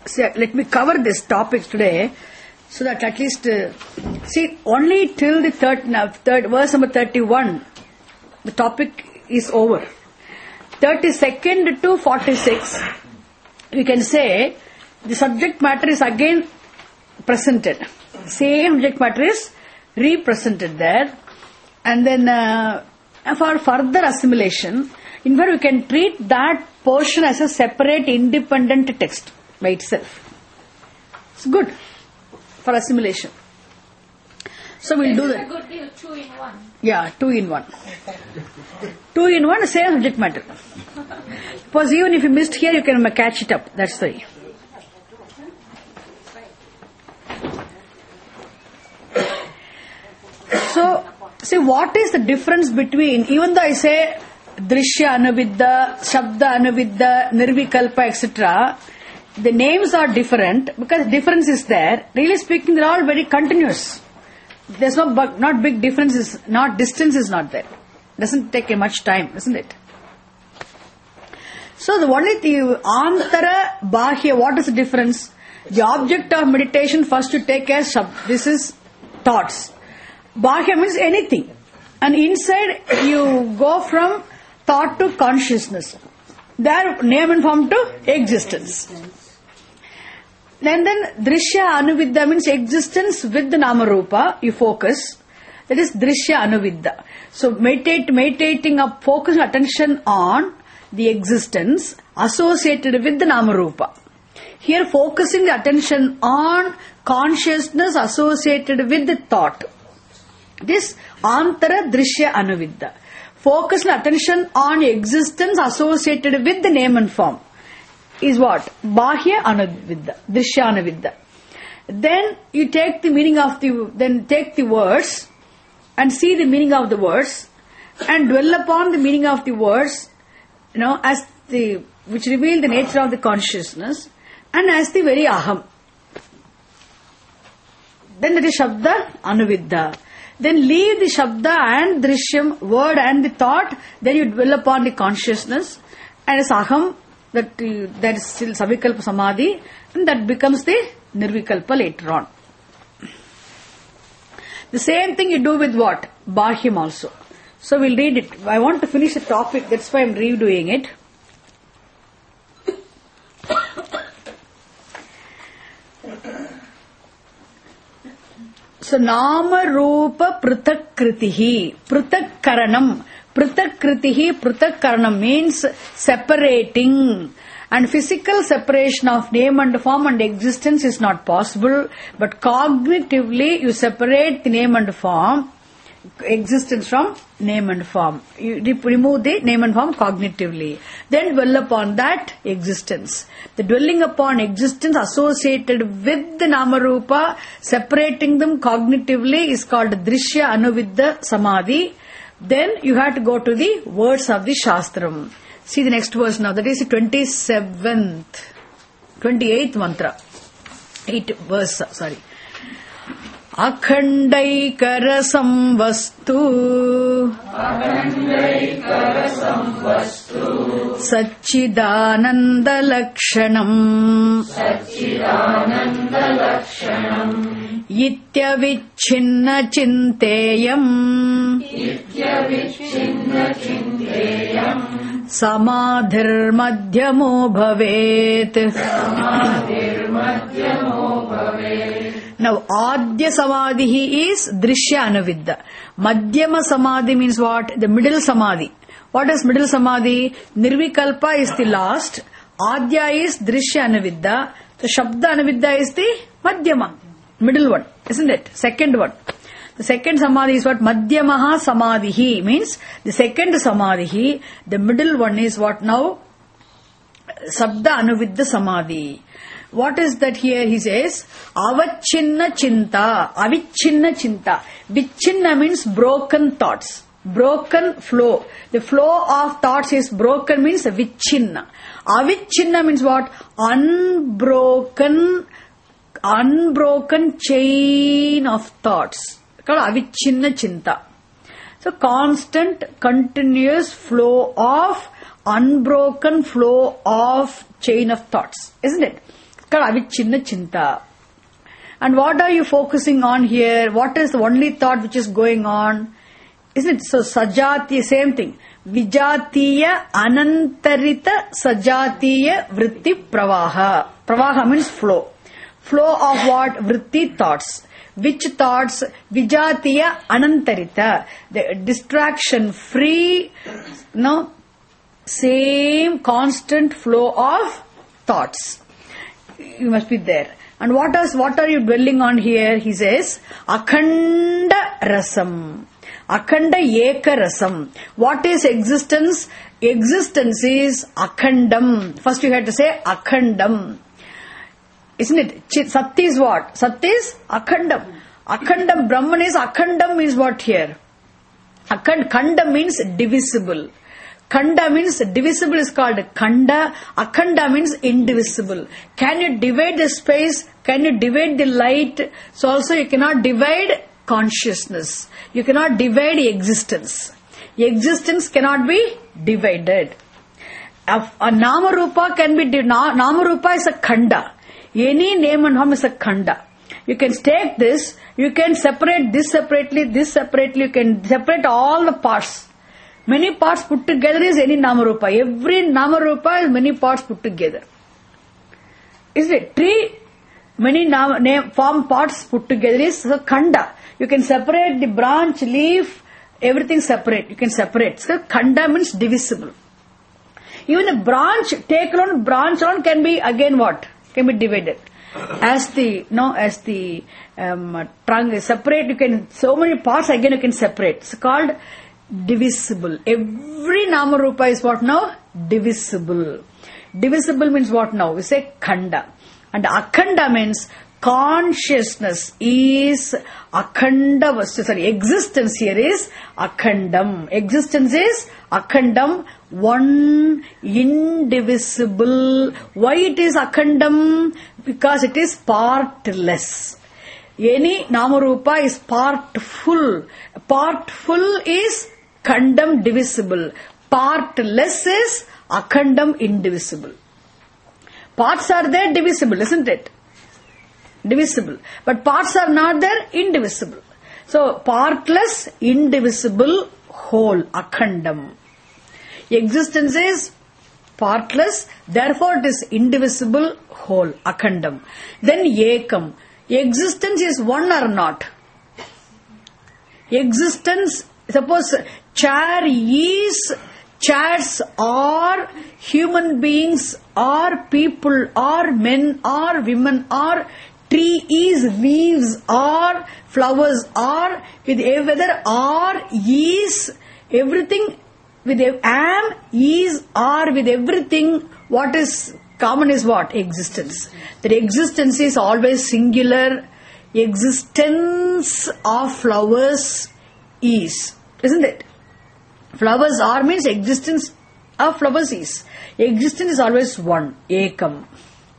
let me cover this topic today, so that at least see only till the third verse number 31, the topic is over. 32nd to 46, we can say the subject matter is again presented. Same subject matter is represented there, and then for further assimilation, in fact we can treat that portion as a separate independent text by itself. It's good for assimilation. So we'll do that. A good deal, 2 in 1. Yeah, 2 in 1. 2 in 1, same subject matter. Because even if you missed here, you can catch it up. That's why. So, see, what is the difference between, even though I say Drishya Anuvidya, Shabda Anuvidya, Nirvikalpa, etc., the names are different because difference is there. Really speaking, they're all very continuous. There's not big differences, not distance is not there. Doesn't take much time, isn't it? So the Antara, Bahya, what is the difference? The object of meditation first you take as this is thoughts. Bahya means anything. And inside you go from thought to consciousness. There name and form to existence. Then Drishya Anuvidya means existence with the Nama Rupa, you focus. That is Drishya Anuvidya. So meditating up, focusing attention on the existence associated with the Nama Rupa. Here focusing the attention on consciousness associated with the thought. This Antara Drishya Anuvidya. Focusing attention on existence associated with the name and form is what? Bahya Anuvidya, Drishya Anuvidya. Then you take the meaning of take the words and see the meaning of the words and dwell upon the meaning of the words, as which reveal the nature of the consciousness and as the very aham. Then that is Shabda Anuvidya. Then leave the Shabda and Drishyam, word and the thought, then you dwell upon the consciousness and as aham, that is still Savikalpa Samadhi, and that becomes the Nirvikalpa later on. The same thing you do with what? Bahyam also. So we'll read it. I want to finish the topic, that's why I'm redoing it. So Nama Rupa Pritakritihi, Pritakaranam. Pritakritihi, Pritakaranam means separating. And physical separation of name and form and existence is not possible. But cognitively you separate the name and form, existence from name and form. You remove the name and form cognitively. Then dwell upon that existence. The dwelling upon existence associated with the Nama Rupa, separating them cognitively is called Drishya Anuvidya Samadhi. Then you have to go to the words of the Shastram. See the next verse now. That is the 28th mantra. 8th verse, sorry. Akhandaikarasam vastu Satchidananda Lakshanam Yityavichchinna Chinteyam Samadhir Madhyamo Bhavet. Now, Adya Samadhi is Drishya Anuvidya. Madhyama Samadhi means what? The middle Samadhi. What is middle Samadhi? Nirvikalpa is the last. Adya is Drishya Anuvidya. So, Shabda Anuvidya is the Madhyama. Middle one, isn't it? Second one. The second Samadhi is what? Madhyamaha Samadhi means the second Samadhi. The middle one is what now? Sabda Anuvidya Samadhi. What is that here? He says, Avachinna Chinta, Avichinna Chinta. Vichinna means broken thoughts, broken flow. The flow of thoughts is broken means Vichinna. Avichinna means what? Unbroken chain of thoughts. Called Avichinna Chinta. So constant, continuous flow of, unbroken flow of chain of thoughts, isn't it? Avichinna chinta. And what are you focusing on here? What is the only thought which is going on? Isn't it? So sajatiya, same thing. Vijatiya anantarita sajatiya vritti pravaha. Pravaha means flow. Flow of what? Vritti thoughts. Which thoughts? Vijatiya anantarita. The distraction free, no, same constant flow of thoughts. You must be there. And what are you dwelling on here? He says, Akhanda rasam. Akhanda eka rasam. What is existence? Existence is akhandam. First you have to say akhandam. Isn't it? Sat is what? Sat is akhandam. Akhandam, Brahman is akhandam means what here? Khanda means divisible. Khanda means divisible is called khanda. Akhanda means indivisible. Can you divide the space? Can you divide the light? So also you cannot divide consciousness. You cannot divide existence. Existence cannot be divided. A nama rupa can be nama rupa is a khanda. Any name and form is a khanda. You can take this. You can separate this separately. You can separate all the parts. Many parts put together is any Namarupa. Every Namarupa is many parts put together. Is it? Tree, many form parts put together is a khanda. You can separate the branch, leaf, everything separate. You can separate. So khanda means divisible. Even a branch, take on branch on can be again what? Can be divided. As the trunk is separate, you can, so many parts again you can separate. It's called divisible. Every Namarupa is what now? Divisible. Divisible means what now? We say khanda. And akhanda means consciousness is akhanda. Sorry, existence here is akhandam. Existence is akhandam, one indivisible. Why it is akhandam? Because it is partless. Any Namarupa is partful. Partful is khandam divisible. Partless is akhandam indivisible. Parts are there divisible, isn't it? Divisible. But parts are not there indivisible. So partless, indivisible, whole, akhandam. Existence is partless, therefore it is indivisible, whole, akhandam. Then ekam. Existence is one or not? Existence, suppose chairs are human beings, are people, are men, are women, are trees, leaves, are flowers, are with whether are, is, everything with am, is, are with everything. What is common is what? Existence. That existence is always singular. Existence of flowers is, isn't it? Flowers are means existence of flowers is. Existence is always one, ekam.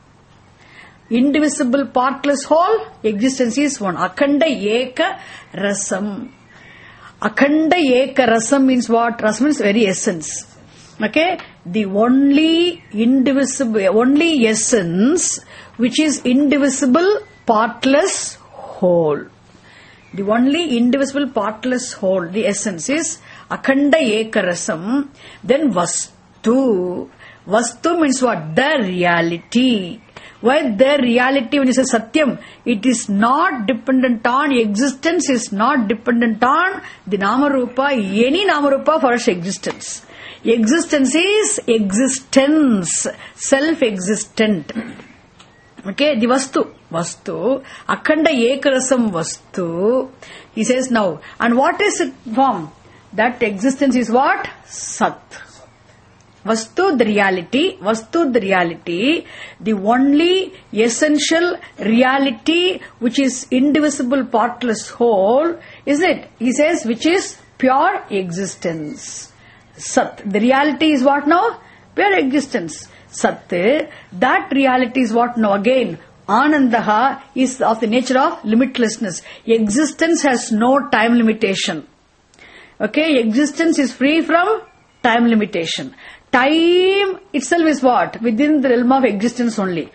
Indivisible, partless whole, existence is one. Akhanda eka rasam. Akhanda eka rasam means what? Rasam means very essence. Okay? The only indivisible, only essence which is indivisible, partless whole. The only indivisible, partless whole, the essence is akhanda eka rasam. Then vastu. Vastu means what? The reality. Why the reality? When you say satyam, it is not dependent on, existence is not dependent on the Namarupa, any Namarupa for its existence. Existence is existence, self-existent. Okay, the vastu. Vastu. Akhanda ekarasam vastu. He says now. And what is it from? That existence is what? Sat. Vastu, the reality. Vastu, the reality. The only essential reality which is indivisible, partless whole. Is it? He says which is pure existence. Sat. The reality is what now? Pure existence. Sat. That reality is what now? Again, Anandaha is of the nature of limitlessness. Existence has no time limitation. Okay, existence is free from time limitation. Time itself is what? Within the realm of existence only.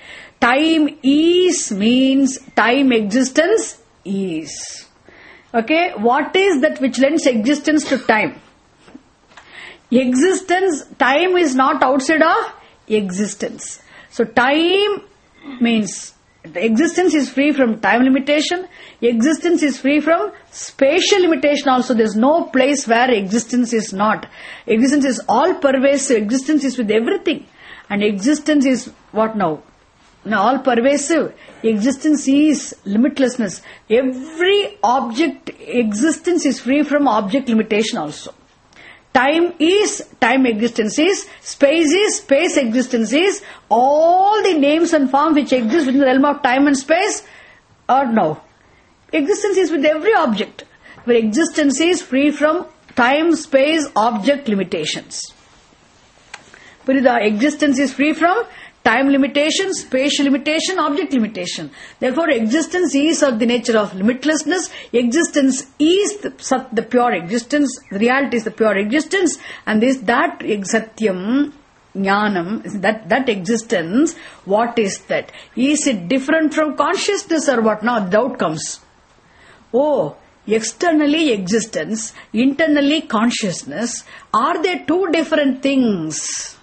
time is means time existence is. Okay, what is that which lends existence to time? Existence, time is not outside of existence. So time means the existence is free from time limitation. Existence is free from spatial limitation also. There is no place where existence is not. Existence is all pervasive. Existence is with everything. And existence is what now? Now all pervasive. Existence is limitlessness. Every object existence is free from object limitation also. Time is, time existence is, space is, space existence is, all the names and forms which exist within the realm of time and space are no. Existence is with every object, where existence is free from time, space, object limitations. Purida, existence is free from time limitation, spatial limitation, object limitation. Therefore, existence is of the nature of limitlessness. Existence is the pure existence. The reality is the pure existence. And that satyam, jnanam, that existence, what is that? Is it different from consciousness or what? Now, doubt comes. Oh, externally existence, internally consciousness. Are they two different things?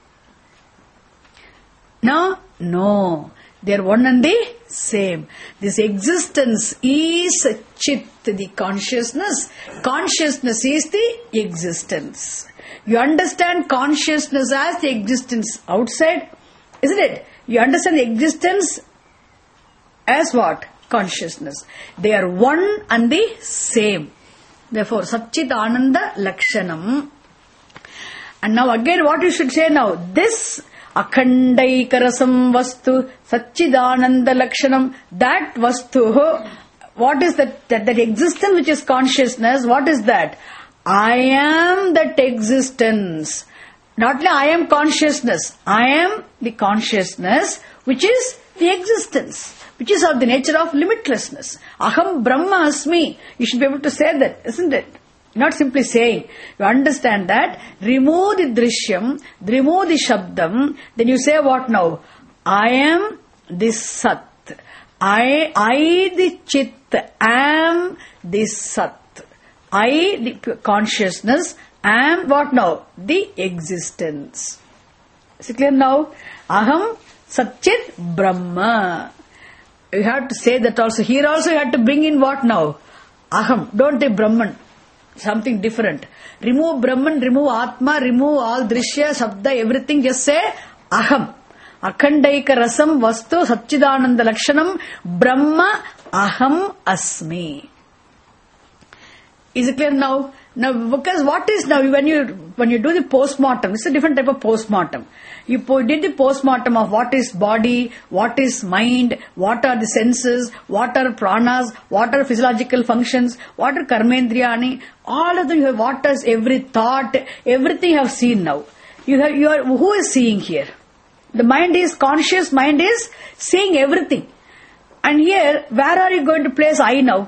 No, they are one and the same. This existence is chit, the consciousness. Consciousness is the existence. You understand consciousness as the existence outside, isn't it? You understand the existence as what? Consciousness. They are one and the same. Therefore, Satchit Ananda Lakshanam. And now again what you should say now? This Akhandaikarasam Vastu Satchidananda Lakshanam, that Vastu, what is that existence which is consciousness, what is that? I am that existence. Not only I am consciousness, I am the consciousness which is the existence, which is of the nature of limitlessness. Aham Brahma Asmi. You should be able to say that, isn't it? Not simply saying. You understand that. Remove the drishyam, remove the shabdam, then you say what now? I am this sat. I the chit am this sat. I the consciousness am what now? The existence. Is it clear now? Aham Satchit Brahma. You have to say that also. Here also you have to bring in what now? Aham. Don't say Brahman. Something different. Remove Brahman, remove Atma, remove all Drishya, Shabda, everything. Just say Aham. Akhandaika Rasam Vastu Satchidananda Lakshanam Brahma Aham Asmi. Is it clear now? Now, because what is now, when you do the postmortem, it's a different type of postmortem. You did the postmortem of what is body, what is mind, what are the senses, what are pranas, what are physiological functions, what are karmendriyani, all of them you have, what is every thought, everything you have seen now. You are, who is seeing here? The mind is conscious, mind is seeing everything. And here, where are you going to place I now?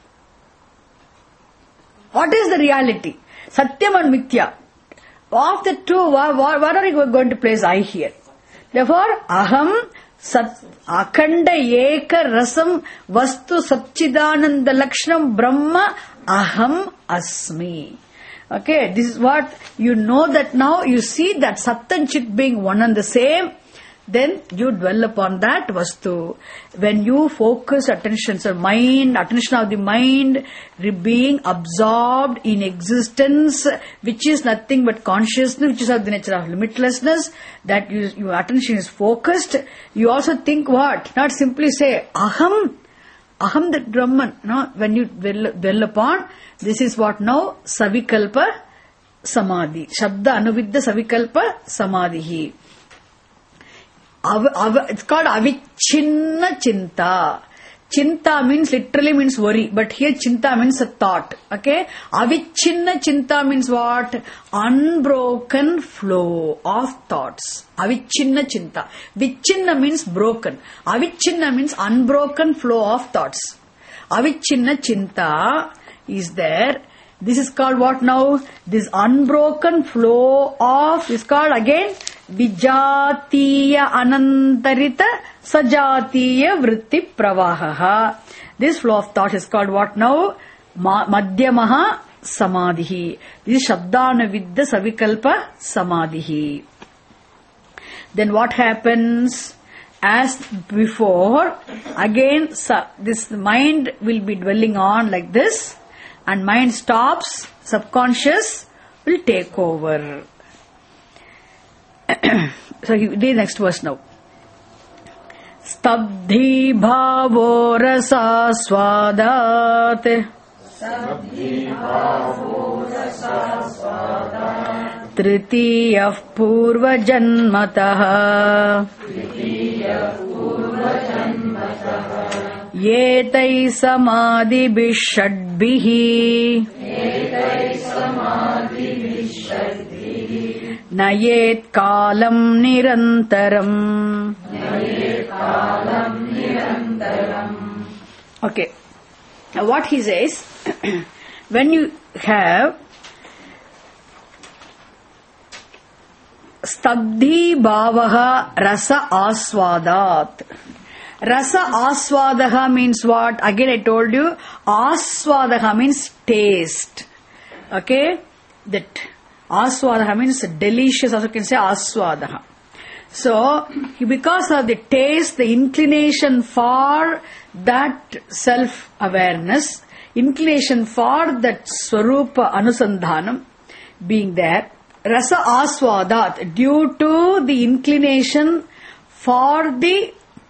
What is the reality? Satyam and Mithya. Of the two, what are you going to place I here? Therefore, Aham Akhanda Eka Rasam Vastu Satchidananda Lakshanam Brahma Aham Asmi. Okay, this is what you know, that now you see that Sat and Chit being one and the same. Then you dwell upon that Vastu. When you focus attention, so attention of the mind being absorbed in existence, which is nothing but consciousness, which is of the nature of limitlessness, that your attention is focused. You also think what? Not simply say Aham that Brahman. No, when you dwell upon, this is what now? Savikalpa Samadhi. Shabda Anuviddha Savikalpa Samadhi. It's called avichinna chinta. Chinta literally means worry, but here chinta means a thought. Okay? Avichinna chinta means what? Unbroken flow of thoughts. Avichinna chinta. Vichinna means broken. Avichinna means unbroken flow of thoughts. Avichinna chinta is there. This is called what now? This unbroken flow of, is called again vijatiya anantarita sajatiya vritti pravaha. This flow of thought is called what now? Madhyamaha samadhi. This is Shabdanavidya Savikalpa samadhi. Then what happens? As before, again this mind will be dwelling on like this, and mind stops, subconscious will take over. So read the next verse now. Stabdhi bhavo rasa swadat Tritiyah purva janmatah Yetai samadhi bishadbihi Nayet kalam nirantaram. Okay. Now what he says, when you have stabdhi bhavaha rasa aswadat. Rasa aswadaha means what? Again I told you, aswadaha means taste. Okay? That aswadaha means delicious, also you can say aswadaha. So, because of the taste, the inclination for that self-awareness, inclination for that swarupa anusandhanam being there, rasa aswadat, due to the inclination for the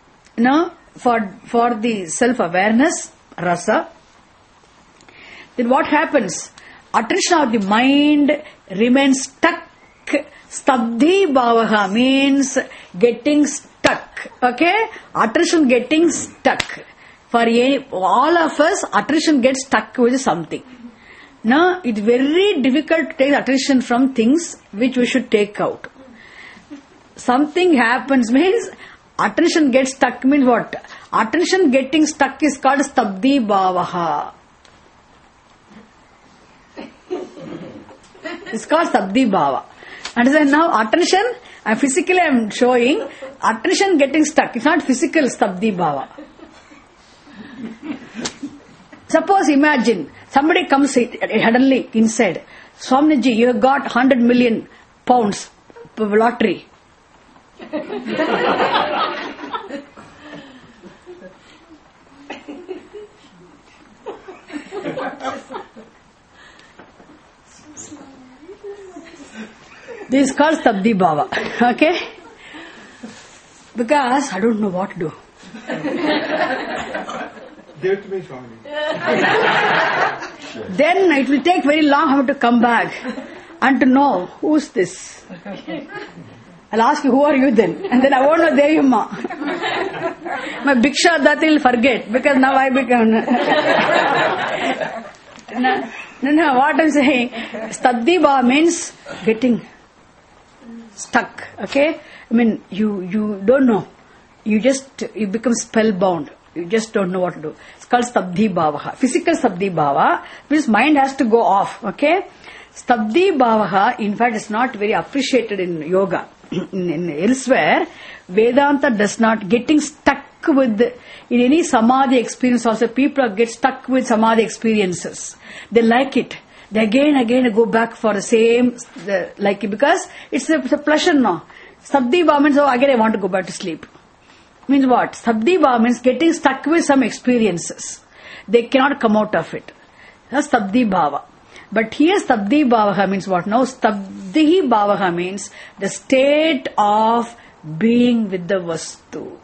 for the self-awareness, rasa, then what happens? Attention of the mind remains stuck. Stabdhi bhavaha means getting stuck. Okay? Attention getting stuck. For all of us, attention gets stuck with something. Now, it's very difficult to take attention from things which we should take out. Something happens means attention gets stuck means what? Attention getting stuck is called stabdhi bhavaha. It's called stabdhi bhava. Understand now? Attention, physically I am showing, attention getting stuck. It's not physical stabdhi bhava. Suppose imagine, somebody comes suddenly inside. Swamiji, you have got 100 million pounds lottery. This is called stabdhi bhava. Okay? Because I don't know what to do. Give it to me, Swami. Then it will take very long how to come back and to know who's this. I'll ask you, who are you then? And then I won't know Devi Ma. My Bhiksha Dati will forget because now I become. No, what I'm saying, stabdhi bhava means getting stuck. Okay? I mean, you don't know. You become spellbound. You just don't know what to do. It's called stabdhi bhavaha. Physical stabdhi bhava means mind has to go off. Okay? Stabdhi bhavaha, in fact, is not very appreciated in yoga. in elsewhere, Vedanta does not getting stuck with in any samadhi experience. Also, people get stuck with samadhi experiences. They like it. They again go back for the same because it's a pleasure now. Stabdhi bhava means again I want to go back to sleep. Means what? Stabdhi bhava means getting stuck with some experiences. They cannot come out of it. That's stabdhi bhava. But here stabdhi bhavaha means what? Now stabdhi bhavaha means the state of being with the vastu.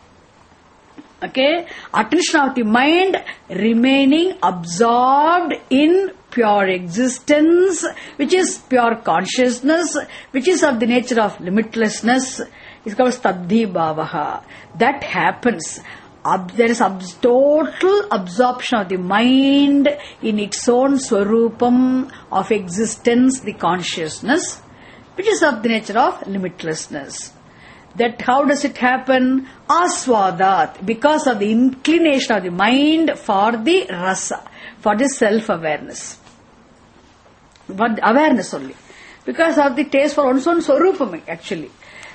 Okay? Attention of the mind remaining absorbed in pure existence, which is pure consciousness, which is of the nature of limitlessness, is called stabdhi bhavaha. That happens. There is total absorption of the mind in its own swarupam of existence, the consciousness, which is of the nature of limitlessness. That how does it happen? Aswadat, because of the inclination of the mind for the rasa, for the self-awareness. For the awareness only. Because of the taste for one's own swarupam actually.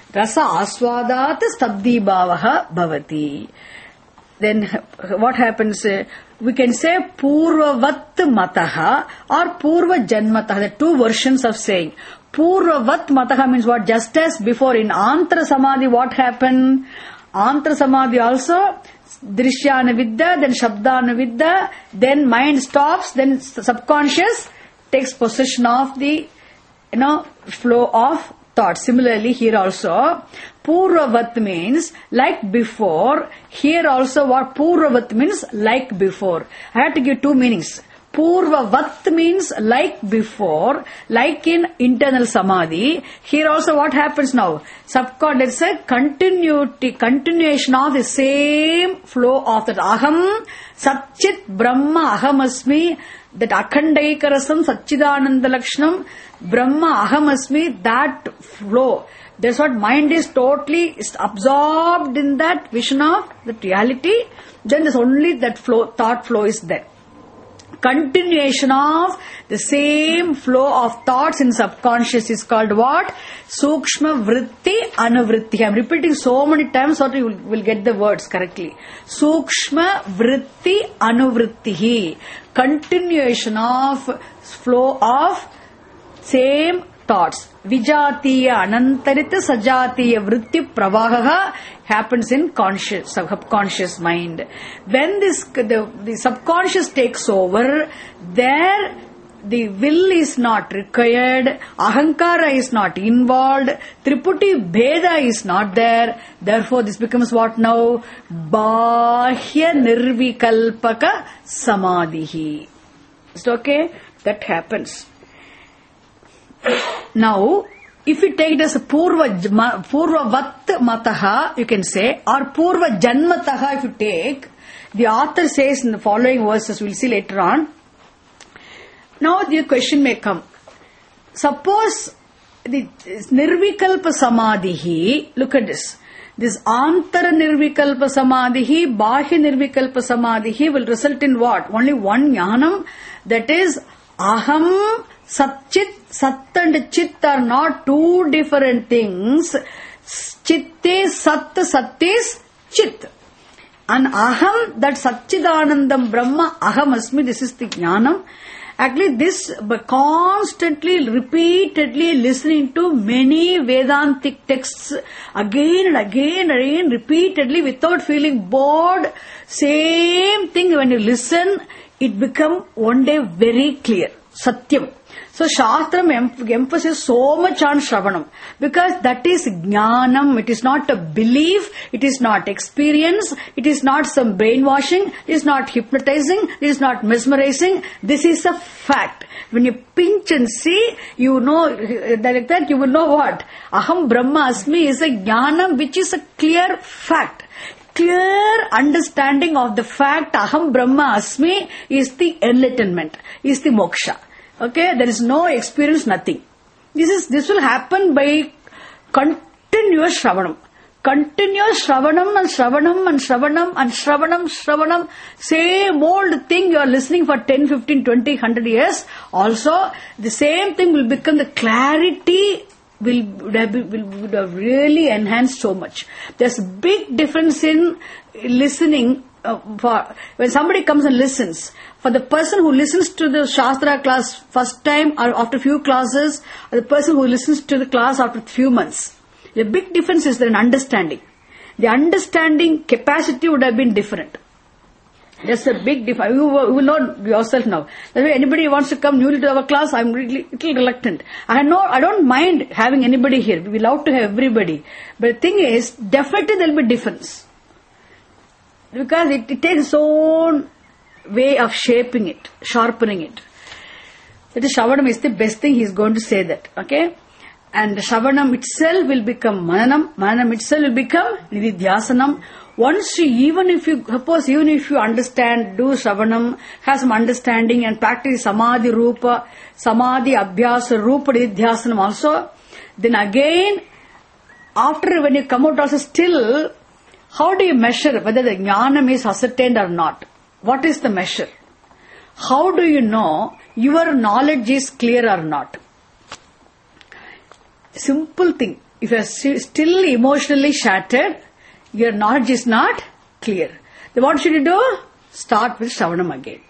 Rasa aswadat stabdi bhavaha bhavati. Then what happens? We can say purvavat mataha or purva janmataha. There are two versions of saying. Purvavat mataha means what? Just as before in Antara Samadhi, what happened? Antara Samadhi also Drishyana Vidya, then Shabdana Vidya, then mind stops, then subconscious takes possession of the flow of thought. Similarly, here also, Purvavat means like before. Here also, what Purvavat means like before. I have to give two meanings. Purvavat means like before, like in internal samadhi. Here also what happens now? Subconscious, let's say continuation of the same flow of that Aham, Satchit Brahma Ahamasmi, that Akhandaikarasam Satchidananda Lakshanam, Brahma Ahamasmi, that flow. That's what mind is totally absorbed in that vision of that reality. Then there's only that flow, thought flow is there. Continuation of the same flow of thoughts in subconscious is called what? Sukshma vritti anuvritti. I am repeating so many times so that you will get the words correctly. Sukshma vritti anuvritti. Continuation of flow of same thoughts. Vijatiya anantarita sajatiya vritti pravaha happens in conscious, subconscious mind. When the subconscious takes over, there the will is not required, ahankara is not involved, triputi bheda is not there. Therefore, this becomes what now? Bahya nirvikalpaka samadhihi. Is it okay? That happens. Now, if you take it as a purvavat mataha, you can say, or purva janmataha if you take, the author says in the following verses, we'll see later on. Now the question may come. Suppose the nirvikalpa samadhihi, look at this. This antara nirvikalpa samadhihi, bahya nirvikalpa samadhihi will result in what? Only one jnanam, that is aham, satchit. Sat and chit are not two different things. Chit is sat, sat is chit. And aham, that satchidanandam brahma, aham asmi, this is the jnanam. Actually, this by constantly, repeatedly listening to many Vedantic texts again and again and again, repeatedly without feeling bored. Same thing when you listen, it becomes one day very clear. Satyam. So Shastram emphasizes so much on Shravanam because that is jnanam. It is not a belief, it is not experience, it is not some brainwashing, it is not hypnotizing, it is not mesmerizing. This is a fact. When you pinch and see, you know, like that you will know what? Aham Brahma Asmi is a jnanam which is a clear fact. Clear understanding of the fact Aham Brahma Asmi is the enlightenment, is the moksha. Okay, there is no experience, nothing. This will happen by continuous Shravanam. Continuous Shravanam and Shravanam and Shravanam and Shravanam. Same old thing you are listening for 10, 15, 20, 100 years. Also, the same thing will become the clarity would have really enhanced so much. There's a big difference in listening. When somebody comes and listens, for the person who listens to the Shastra class first time or after few classes, or the person who listens to the class after few months, the big difference is there in understanding. The understanding capacity would have been different. That's a big difference. You will know yourself now. That's why anybody who wants to come newly to our class, I'm really little reluctant. I don't mind having anybody here. We love to have everybody. But the thing is, definitely there will be difference. Because it takes its own way of shaping it, sharpening it. That is, Shravanam is the best thing. He is going to say that. Okay? And Shravanam itself will become Mananam. Mananam itself will become Nididhyasanam. Once even if you understand, do Shravanam, have some understanding and practice Samadhi Rupa, Samadhi Abhyasa Rupa Nididhyasanam also, then again, after when you come out also still, how do you measure whether the jnanam is ascertained or not? What is the measure? How do you know your knowledge is clear or not? Simple thing. if you are still emotionally shattered, your knowledge is not clear. Then what should you do? Start with Shravanam again.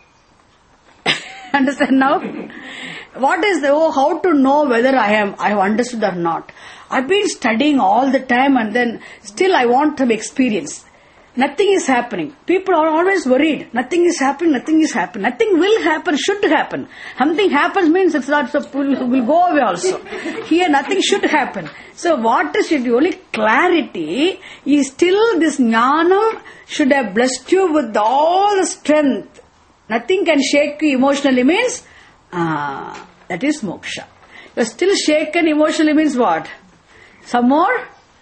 Understand now? What is how to know whether I have understood or not? I've been studying all the time and then still I want some experience. Nothing is happening. People are always worried. Nothing is happening, nothing is happening. Nothing will happen, should happen. Something happens means it's not, so will go away also. Here nothing should happen. So what is it? Only clarity is still this jnanam should have blessed you with all the strength. Nothing can shake you emotionally means, that is moksha. You are still shaken emotionally means what? Some more?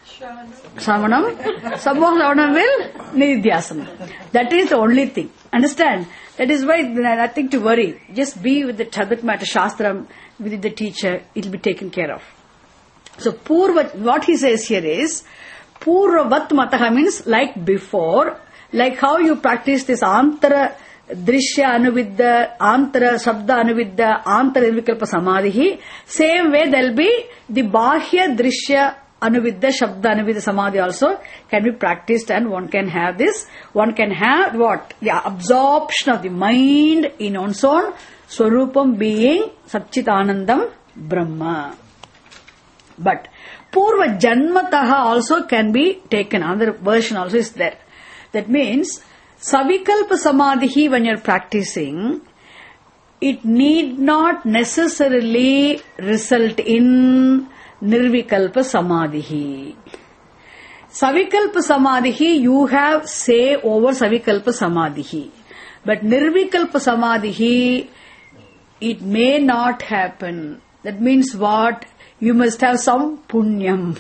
Shravanam. Some more Shravanam will Nididhyasana. That is the only thing. Understand? That is why nothing to worry. Just be with the subject matter, Shastram, with the teacher, it will be taken care of. So, what he says here is, Purvavat Mataha means like before, like how you practice this Antara Drishya Anuvidya, Antara Shabda Anuvidya, Antara Nirvikalpa Samadhi. Same way there will be the Bahya Drishya Anuvidya, Shabda Anuvidya Samadhi also can be practiced, and one can have this. One can have what? The absorption of the mind in one's own Swarupam being Satchitanandam Brahma. But Purva Janmataha also can be taken. Another version also is there. That means Savikalpa Samadhi, when you are practicing, it need not necessarily result in Nirvikalpa Samadhi. Savikalpa Samadhi, you have say over Savikalpa Samadhi. But Nirvikalpa Samadhi, it may not happen. That means what? You must have some punyam,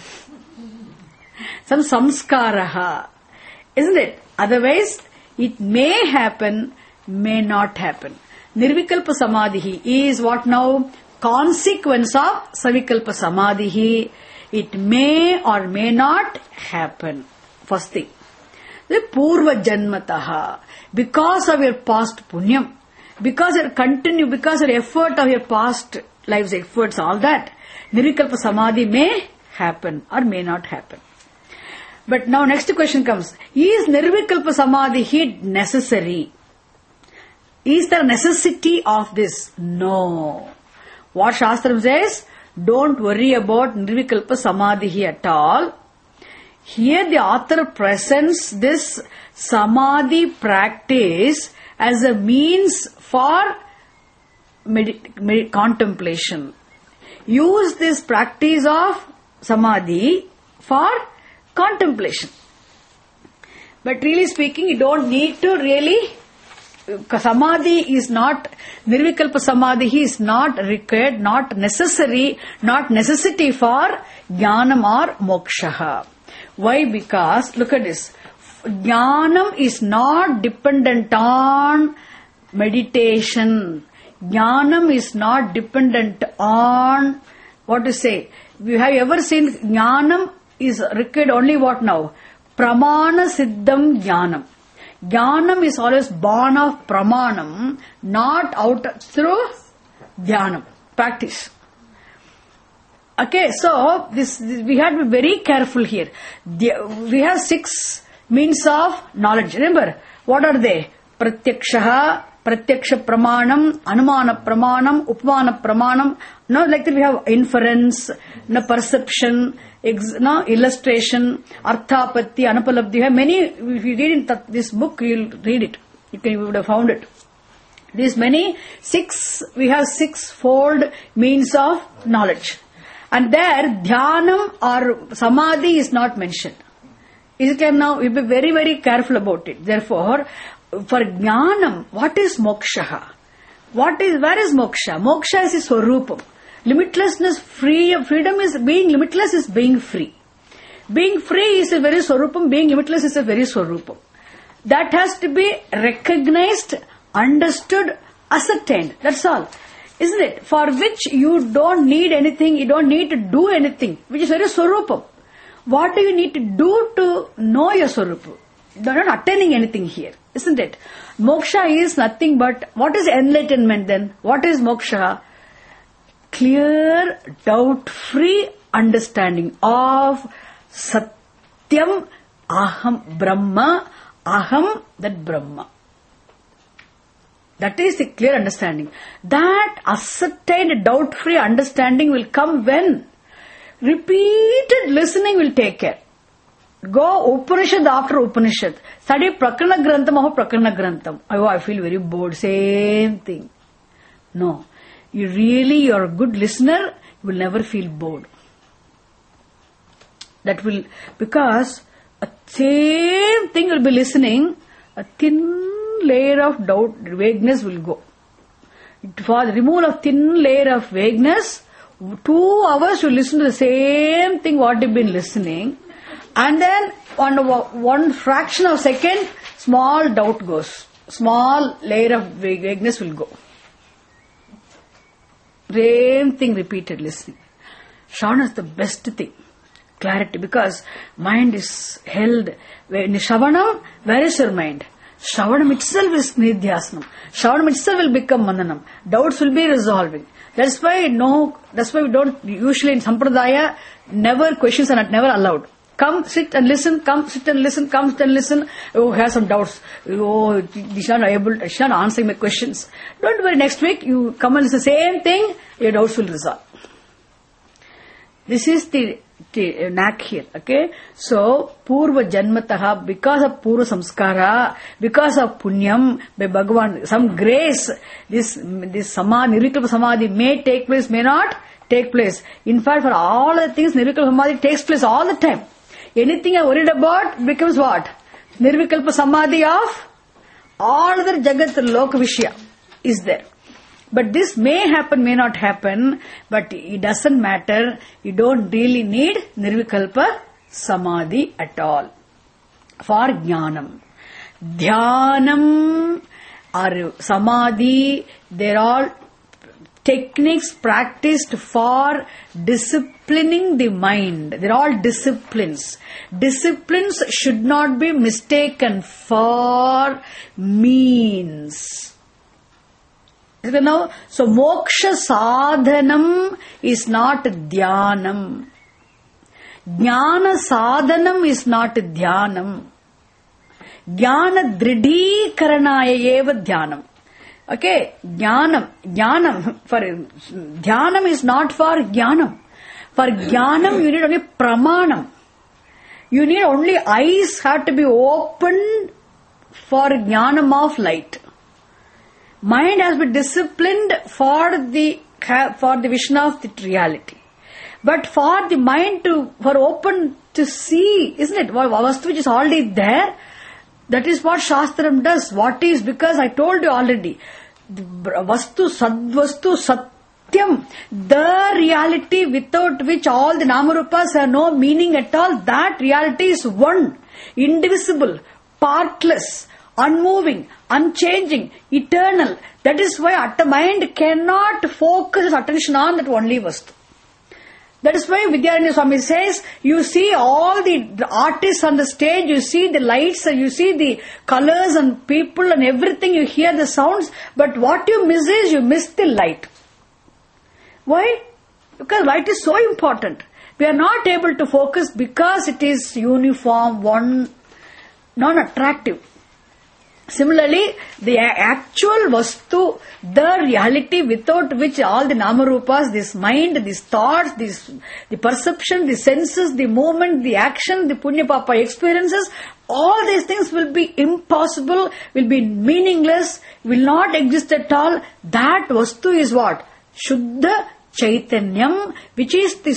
some samskaraha, isn't it? Otherwise, it may happen, may not happen. Nirvikalpa Samadhi is what now? Consequence of Savikalpa Samadhi. It may or may not happen. First thing. The Purva Janmataha. Because of your past punyam, because your effort of your past life's efforts, all that, Nirvikalpa Samadhi may happen or may not happen. But now next question comes. Is Nirvikalpa Samadhi necessary? Is there a necessity of this? No. What Shastram says? Don't worry about Nirvikalpa Samadhi at all. Here the author presents this Samadhi practice as a means for contemplation. Use this practice of Samadhi for contemplation. But really speaking, you don't need to really, Samadhi is not, Nirvikalpa Samadhi is not required, not necessary, not necessity for Jnanam or Moksha. Why? Because, look at this, Jnanam is not dependent on meditation. Jnanam is not dependent on, what to say, have you ever seen Jnanam is required only what now? Pramana Siddham Jnanam. Jnanam is always born of Pramanam, not out through Jnanam, practice. Okay, so this we have to be very careful here. We have 6 means of knowledge. Remember, what are they? Pratyakshaha, Pratyaksha Pramanam, Anumana Pramanam, Upamana Pramanam. Now, like that we have inference, perception, illustration, Arthapatti, Anupalabdhi. You have many, if you read in this book, you'll read it. You would have found it. These many, we have 6-fold means of knowledge. And there, Dhyanam or Samadhi is not mentioned. You can now, you be very, very careful about it. Therefore, for Jnanam, what is Moksha? Where is Moksha? Moksha is his Swarupam. Limitlessness, freedom is being limitless, is being free. Being free is a very Swarupam, being limitless is a very Swarupam. That has to be recognized, understood, ascertained. That's all. Isn't it? For which you don't need anything, you don't need to do anything, which is very Swarupam. What do you need to do to know your Swarupam? You're not attaining anything here, isn't it? Moksha is nothing but, what is enlightenment then? What is moksha? Clear, doubt-free understanding of Satyam, Aham, Brahma, Aham, that Brahma. That is the clear understanding. That ascertained, doubt-free understanding will come when repeated listening will take care. Go Upanishad after Upanishad. Study Prakarana Grantham after Prakarana Grantham. Oh, I feel very bored. Same thing. No. You're a good listener, you will never feel bored. That will, because a same thing will be listening, a thin layer of doubt, vagueness will go. For the removal of thin layer of vagueness, 2 hours you listen to the same thing what you've been listening, and then on one fraction of a second, small doubt goes. Small layer of vagueness will go. Same thing repeated listening. Shravana is the best thing. Clarity, because mind is held. In Shravanam, where is your mind? Shravanam itself is Nidhyasanam. Shravanam itself will become Mananam. Doubts will be resolving. That's why we don't usually in Sampradaya, questions are never allowed. Come, sit and listen, come, sit and listen, come, sit and listen. Oh, have some doubts. Oh, she's not answering my questions. Don't worry, next week you come and listen, same thing, your doubts will resolve. This is the knack here, okay? So, Purva Janmataha, because of Purva Samskara, because of Punyam, by Bhagavan, some grace, this Samadhi, Nirvikalpa Samadhi may take place, may not take place. In fact, for all the things, Nirvikalpa Samadhi takes place all the time. Anything I worried about becomes what? Nirvikalpa Samadhi of all other Jagat Loka Vishya is there. But this may happen, may not happen, but it doesn't matter. You don't really need Nirvikalpa Samadhi at all. For Jnanam. Dhyanam or Samadhi, they're all techniques practiced for disciplining the mind. They're all disciplines. Disciplines should not be mistaken for means. So moksha sadhanam is not dhyanam. Jnana sadhanam is not dhyanam. Jnana dridhikaranaya eva dhyanam. Okay, jnanam for dhyanam is not for jnanam. For jnanam you need only pramanam. You need only eyes have to be opened for jnanam of light. Mind has been disciplined for the vision of the reality. But for the mind for open to see, isn't it? Vastu which is already there, that is what Shastram does. What is, because I told you already, Vastu, Sadvastu, Satyam, the reality without which all the Namarupas have no meaning at all, that reality is one, indivisible, partless, unmoving, unchanging, eternal. That is why the mind cannot focus its attention on that only Vastu. That is why Vidyaranya Swami says, you see all the artists on the stage, you see the lights, and you see the colors and people and everything, you hear the sounds, but what you miss is, you miss the light. Why? Because light is so important. We are not able to focus because it is uniform, one, non-attractive. Similarly, the actual Vastu, the reality without which all the Namarupas, this mind, these thoughts, the perception, the senses, the movement, the action, the Punya Papa experiences, all these things will be impossible, will be meaningless, will not exist at all. That Vastu is what? Shuddha Chaitanyam, which is the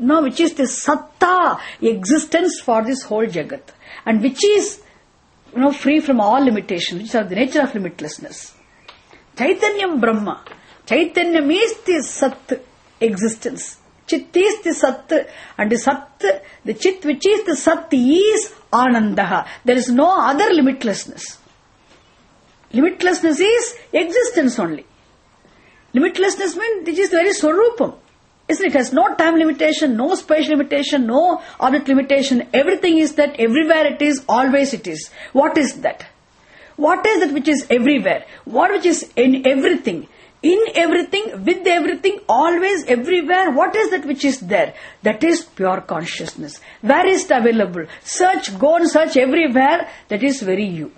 Satta, existence for this whole Jagat. And which is free from all limitations, which are the nature of limitlessness. Chaitanyam Brahma. Chaitanyam is the Sat existence. Chit is the Sat, and the Sat, the Chit which is the Sat is Anandaha. There is no other limitlessness. Limitlessness is existence only. Limitlessness means this is very Swarupam. It has no time limitation, no space limitation, no object limitation. Everything is that, everywhere it is, always it is. What is that? What is that which is everywhere? What which is in everything? In everything, with everything, always, everywhere. What is that which is there? That is pure consciousness. Where is it available? Search, go and search everywhere. That is very you.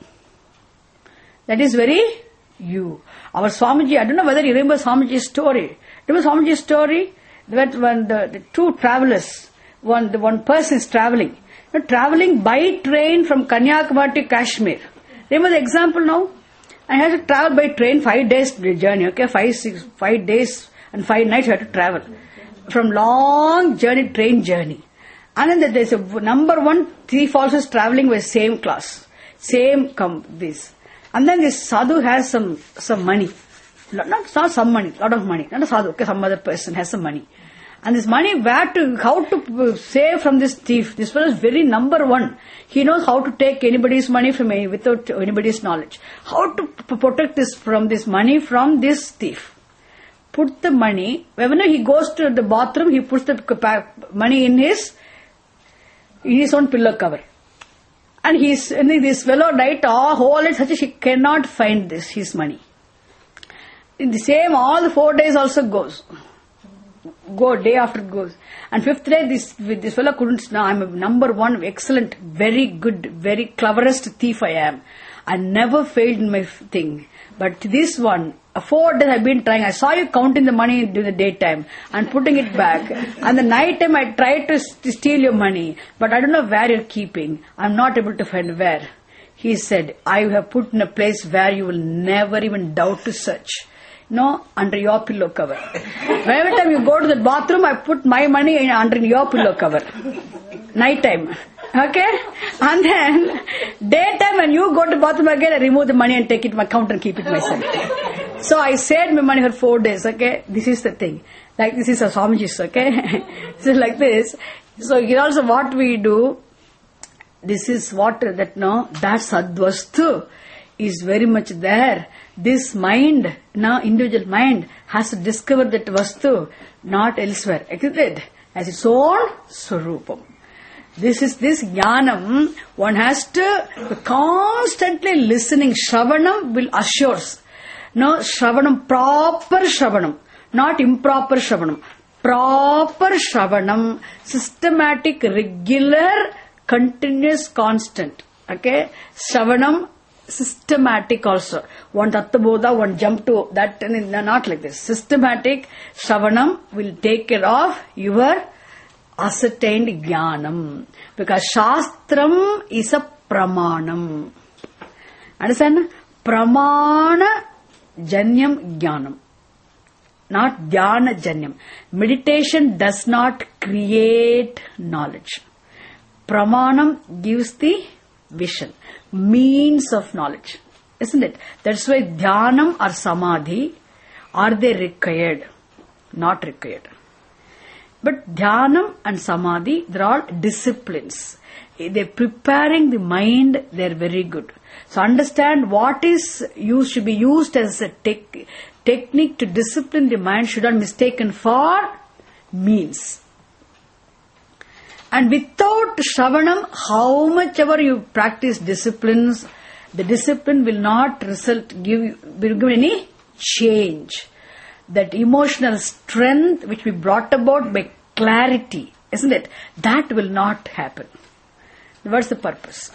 That is very you. Our Swamiji, I don't know whether you remember Swamiji's story. Remember Swamiji's story? That when the two travelers, one person is traveling. Traveling by train from Kanyakumari to Kashmir. Remember the example now? I had to travel by train 5 days journey, okay? 5 days and 5 nights I had to travel. From long journey, train journey. And then there's a number one thief also is traveling with same class. Same this. And then this sadhu has some money. Not some money, lot of money. Not a sadhu, okay? Some other person has some money. And this money, how to save from this thief? This one is very number one. He knows how to take anybody's money without anybody's knowledge. How to protect from this money from this thief. Put the money, whenever he goes to the bathroom, he puts the money in his own pillow cover. And this fellow died whole night, such he cannot find his money. In the same, all the 4 days also goes. Day after goes. And 5th day, this fellow couldn't. Now I'm a number one, excellent, very good, very cleverest thief I am. I never failed in my thing. But this one, 4 days I've been trying. I saw you counting the money during the daytime and putting it back. And the night time I tried to steal your money. But I don't know where you're keeping. I'm not able to find where. He said, I have put in a place where you will never even doubt to search. No, under your pillow cover. Every time you go to the bathroom, I put my money under your pillow cover. Night time. Okay? And then, daytime when you go to the bathroom again, I remove the money and take it to my counter and keep it myself. So I saved my money for 4 days, okay? This is the thing. Like this is a Swamiji's, okay? So like this. So here also what we do, this is what that Sadvastu is very much there. This mind, individual mind, has to discover that Vastu, not elsewhere. Isn't it? As its own Swarupam. This jnanam, one has to be constantly listening. Shravanam will assures. No, Shravanam, proper Shravanam, not improper Shravanam. Proper Shravanam, systematic, regular, continuous, constant. Okay? Shravanam, systematic also. One Tattabodha, one jump to that, not like this. Systematic Shravanam will take care of your ascertained jnanam. Because Shastram is a pramanam. Understand? Pramana janyam jnanam. Not dhyana janyam. Meditation does not create knowledge. Pramanam gives the vision, means of knowledge. Isn't it? That's why dhyanam or samadhi, are they required? Not required. But dhyanam and samadhi, they're all disciplines. They're preparing the mind, they're very good. So understand what is used, should be used as a technique to discipline the mind, should not be mistaken for means. And without Shravanam, how much ever you practice disciplines, the discipline will not give any change. That emotional strength which we brought about by clarity, isn't it? That will not happen. What's the purpose?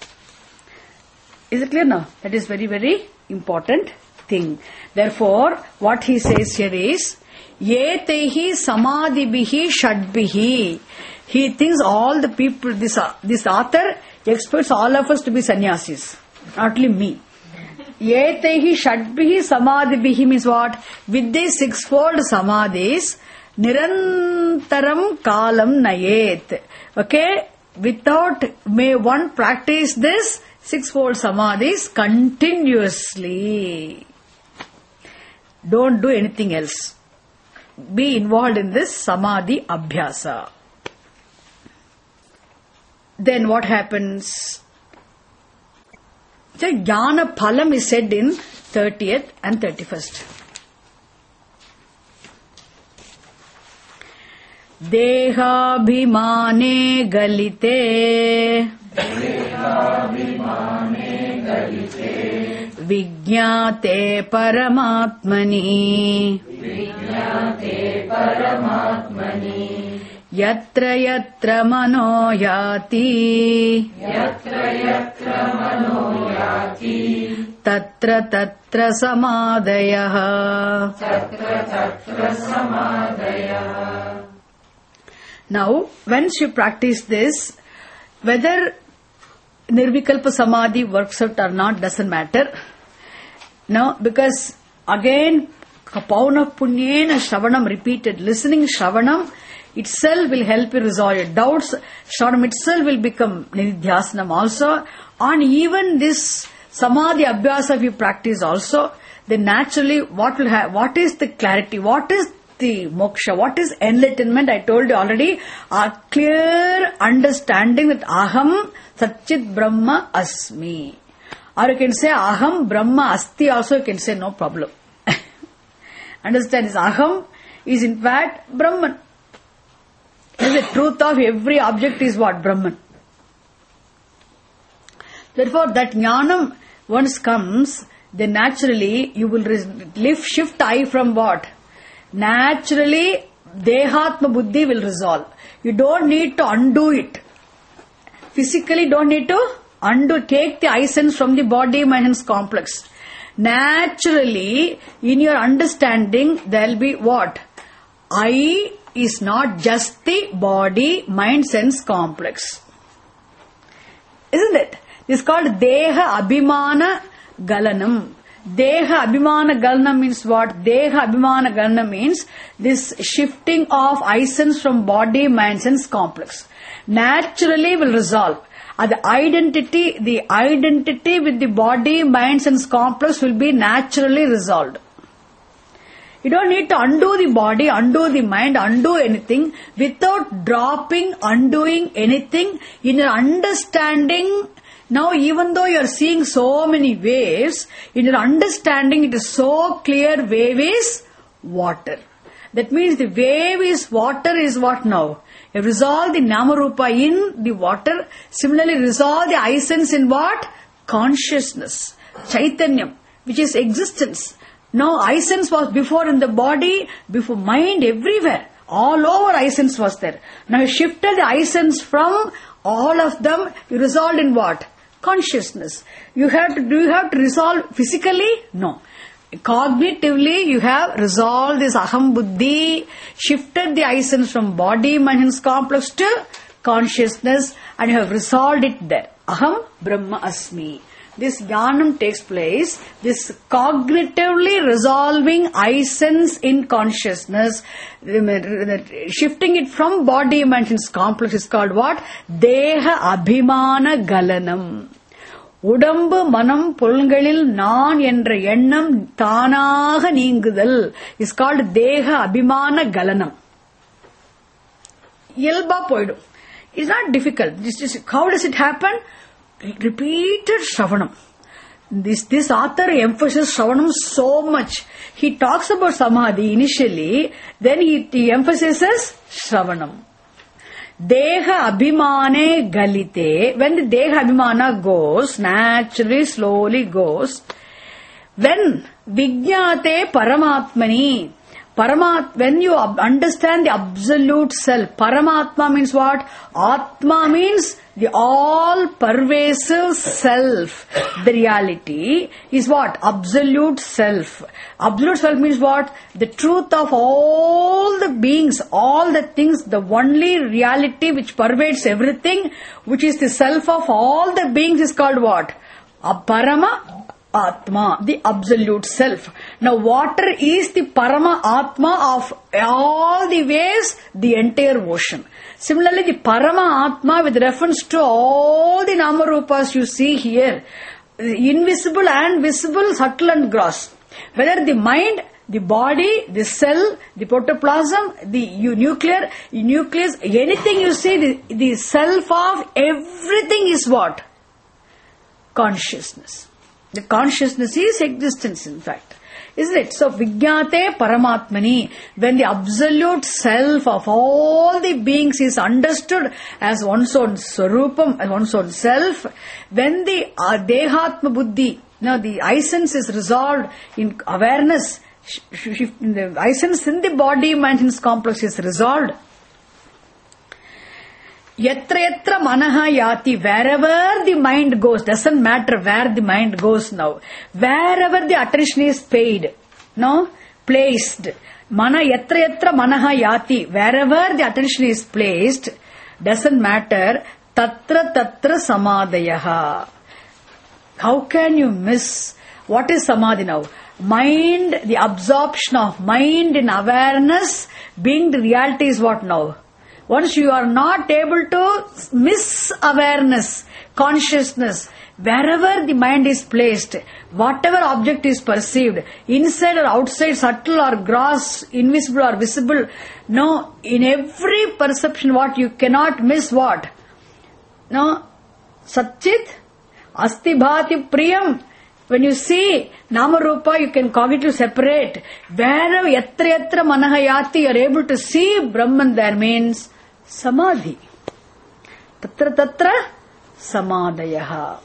Is it clear now? That is very, very important thing. Therefore, what he says here is, Yetehi samadhibihi shadbihi. He thinks all the people, this author expects all of us to be sannyasis, not only me. Yetehi shadbihi samadhibihi means what? With these sixfold samadhis, nirantaram kalam nayet. Okay? May one practice this sixfold samadhis continuously. Don't do anything else. Be involved in this samadhi abhyasa. Then what happens? So jnana phalam is said in 30th and 31st. Dehabhimane galite विज्ञाते परमात्मनि यत्र यत्र मनो याति तत्र तत्र समादयः. Now, once you practice this, whether Nirvikalpa Samadhi works out or not doesn't matter. No, because again, Pauna Punyena Shravanam, repeated listening Shravanam itself will help you resolve your doubts. Shravanam itself will become Nidhyasanam also. And even this Samadhi Abhyasa if you practice also, then naturally what is the clarity? What is the moksha? What is enlightenment? I told you already. A clear understanding that Aham Satchit Brahma Asmi. Or you can say Aham Brahma Asti also you can say, no problem. Understand this? Aham is in fact Brahman. The truth of every object is what? Brahman. Therefore that jnanam once comes, then naturally you will shift I from what? Naturally Dehatma Buddhi will resolve. You don't need to undo it. Physically don't need to undo, take the I sense from the body mind sense complex. Naturally in your understanding there will be what? I is not just the body mind sense complex. Isn't it? This is called Deha Abhimana Galanam. Deha Abhimana Galanam means what? Deha Abhimana Galanam means this shifting of I sense from body mind sense complex. Naturally will resolve. The identity with the body mind sense complex will be naturally resolved. You don't need to undo the body, undo the mind, undo anything without dropping, undoing anything in your understanding. Now even though you are seeing so many waves, in your understanding it is so clear wave is water. That means the wave is water is what now? You resolve the Namarupa in the water. Similarly resolve the I sense in what? Consciousness. Chaitanyam, which is existence. Now I sense was before in the body, before mind, everywhere. All over I sense was there. Now you shifted the I sense from all of them, you resolved in what? Consciousness. Do you have to resolve physically? No. Cognitively you have resolved this Aham Buddhi, shifted the I sense from body mind complex to consciousness, and you have resolved it there. Aham Brahma Asmi. This jnanam takes place, this cognitively resolving I sense in consciousness, shifting it from body mind complex is called what? Deha Abhimana Galanam. உடம்பு மனம் பொருள்களில் நான் என்ற எண்ணம் தானாக நீங்குதல் is called தேக அபிமான கலனம். இயல்பா போய்டும். It's not difficult. How does it happen? Repeated Shravanam. This author emphasizes Shravanam so much. He talks about Samadhi initially, then he emphasizes Shravanam. Deha Abhimane Galite. When the Deha Abhimana goes, naturally, slowly goes, when Vijñāte Paramatmani, when you understand the absolute self, Paramatma means what? Atma means the all-pervasive self. The reality is what? Absolute self. Absolute self means what? The truth of all the beings, all the things, the only reality which pervades everything, which is the self of all the beings is called what? Parama Atma, the absolute self. Now water is the Parama Atma of all the waves, the entire ocean. Similarly, the Parama Atma with reference to all the Namarupas you see here, invisible and visible, subtle and gross. Whether the mind, the body, the cell, the protoplasm, the nucleus, anything you see, the self of everything is what? Consciousness. The consciousness is existence in fact. Isn't it? So, Vijnate Paramatmani, when the absolute self of all the beings is understood as one's own Swarupam, as one's own self, when the Dehatma Buddhi, the essence is resolved in awareness, the essence in the body mind complex is resolved. Yatra yatra manaha yati, wherever the mind goes, doesn't matter where the mind goes now, wherever the attention is paid, placed, yatra yatra manaha yati, wherever the attention is placed, doesn't matter, tatra tatra samadayaha. How can you miss? What is samadhi now? Mind, the absorption of mind in awareness, being the reality is what now? Once you are not able to miss awareness, consciousness, wherever the mind is placed, whatever object is perceived, inside or outside, subtle or gross, invisible or visible, in every perception what you cannot miss what? Satchit, asti bhati priyam. When you see Nama Rupa, you can cognitively separate. Wherever yatra yatra manahayati, you are able to see Brahman there means Samadhi. Tatra tatra Samadayaha.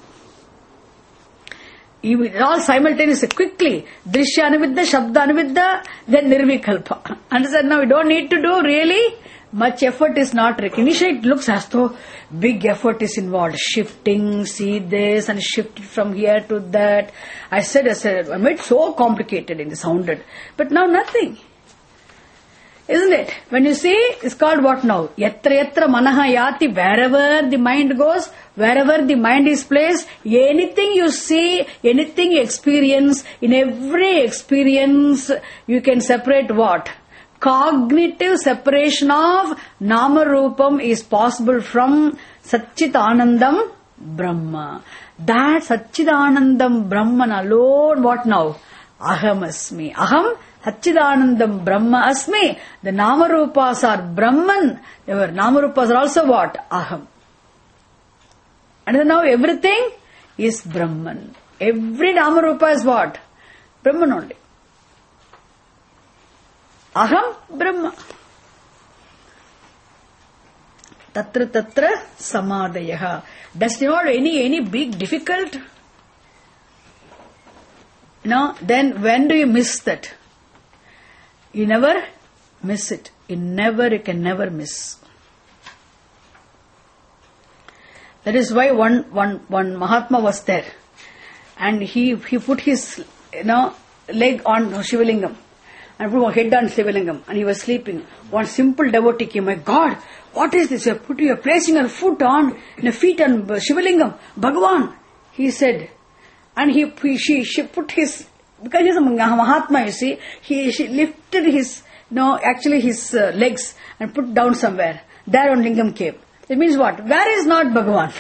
All simultaneously, quickly. Drishya Anuvidya, Shabda Anuvidya, then Nirvikalpa. Understand now? We don't need to do really much effort is not required. Initially it looks as though big effort is involved. Shifting, see this and shift from here to that. I made it so complicated and it sounded. But now nothing. Isn't it? When you see, it's called what now? Yatra yatra manaha yati, wherever the mind goes, wherever the mind is placed, anything you see, anything you experience, in every experience, you can separate what? Cognitive separation of Nama Rupam is possible from Satchitanandam Brahma. That Satchitanandam Brahman alone, what now? Aham Asmi. Aham Satchitanandam Brahma Asmi. The Nama Rupas are Brahman. Their Nama Rupas are also what? Aham. And then now everything is Brahman. Every Nama Rupa is what? Brahman only. Aham Brahma. Tatra tatra samadayaha. Does not any big difficult? Then when do you miss that? You never miss it. You can never miss. That is why one Mahatma was there, and he put his leg on Shivalingam and put his head on Shivalingam, and he was sleeping. One simple devotee came, my God, what is this? You are placing your foot on, feet on Shivalingam, Bhagavan. He said, and she put his, because he is a Mahatma, you see, she lifted his, his legs and put down somewhere. There on Lingam came. It means what? Where is not Bhagavan?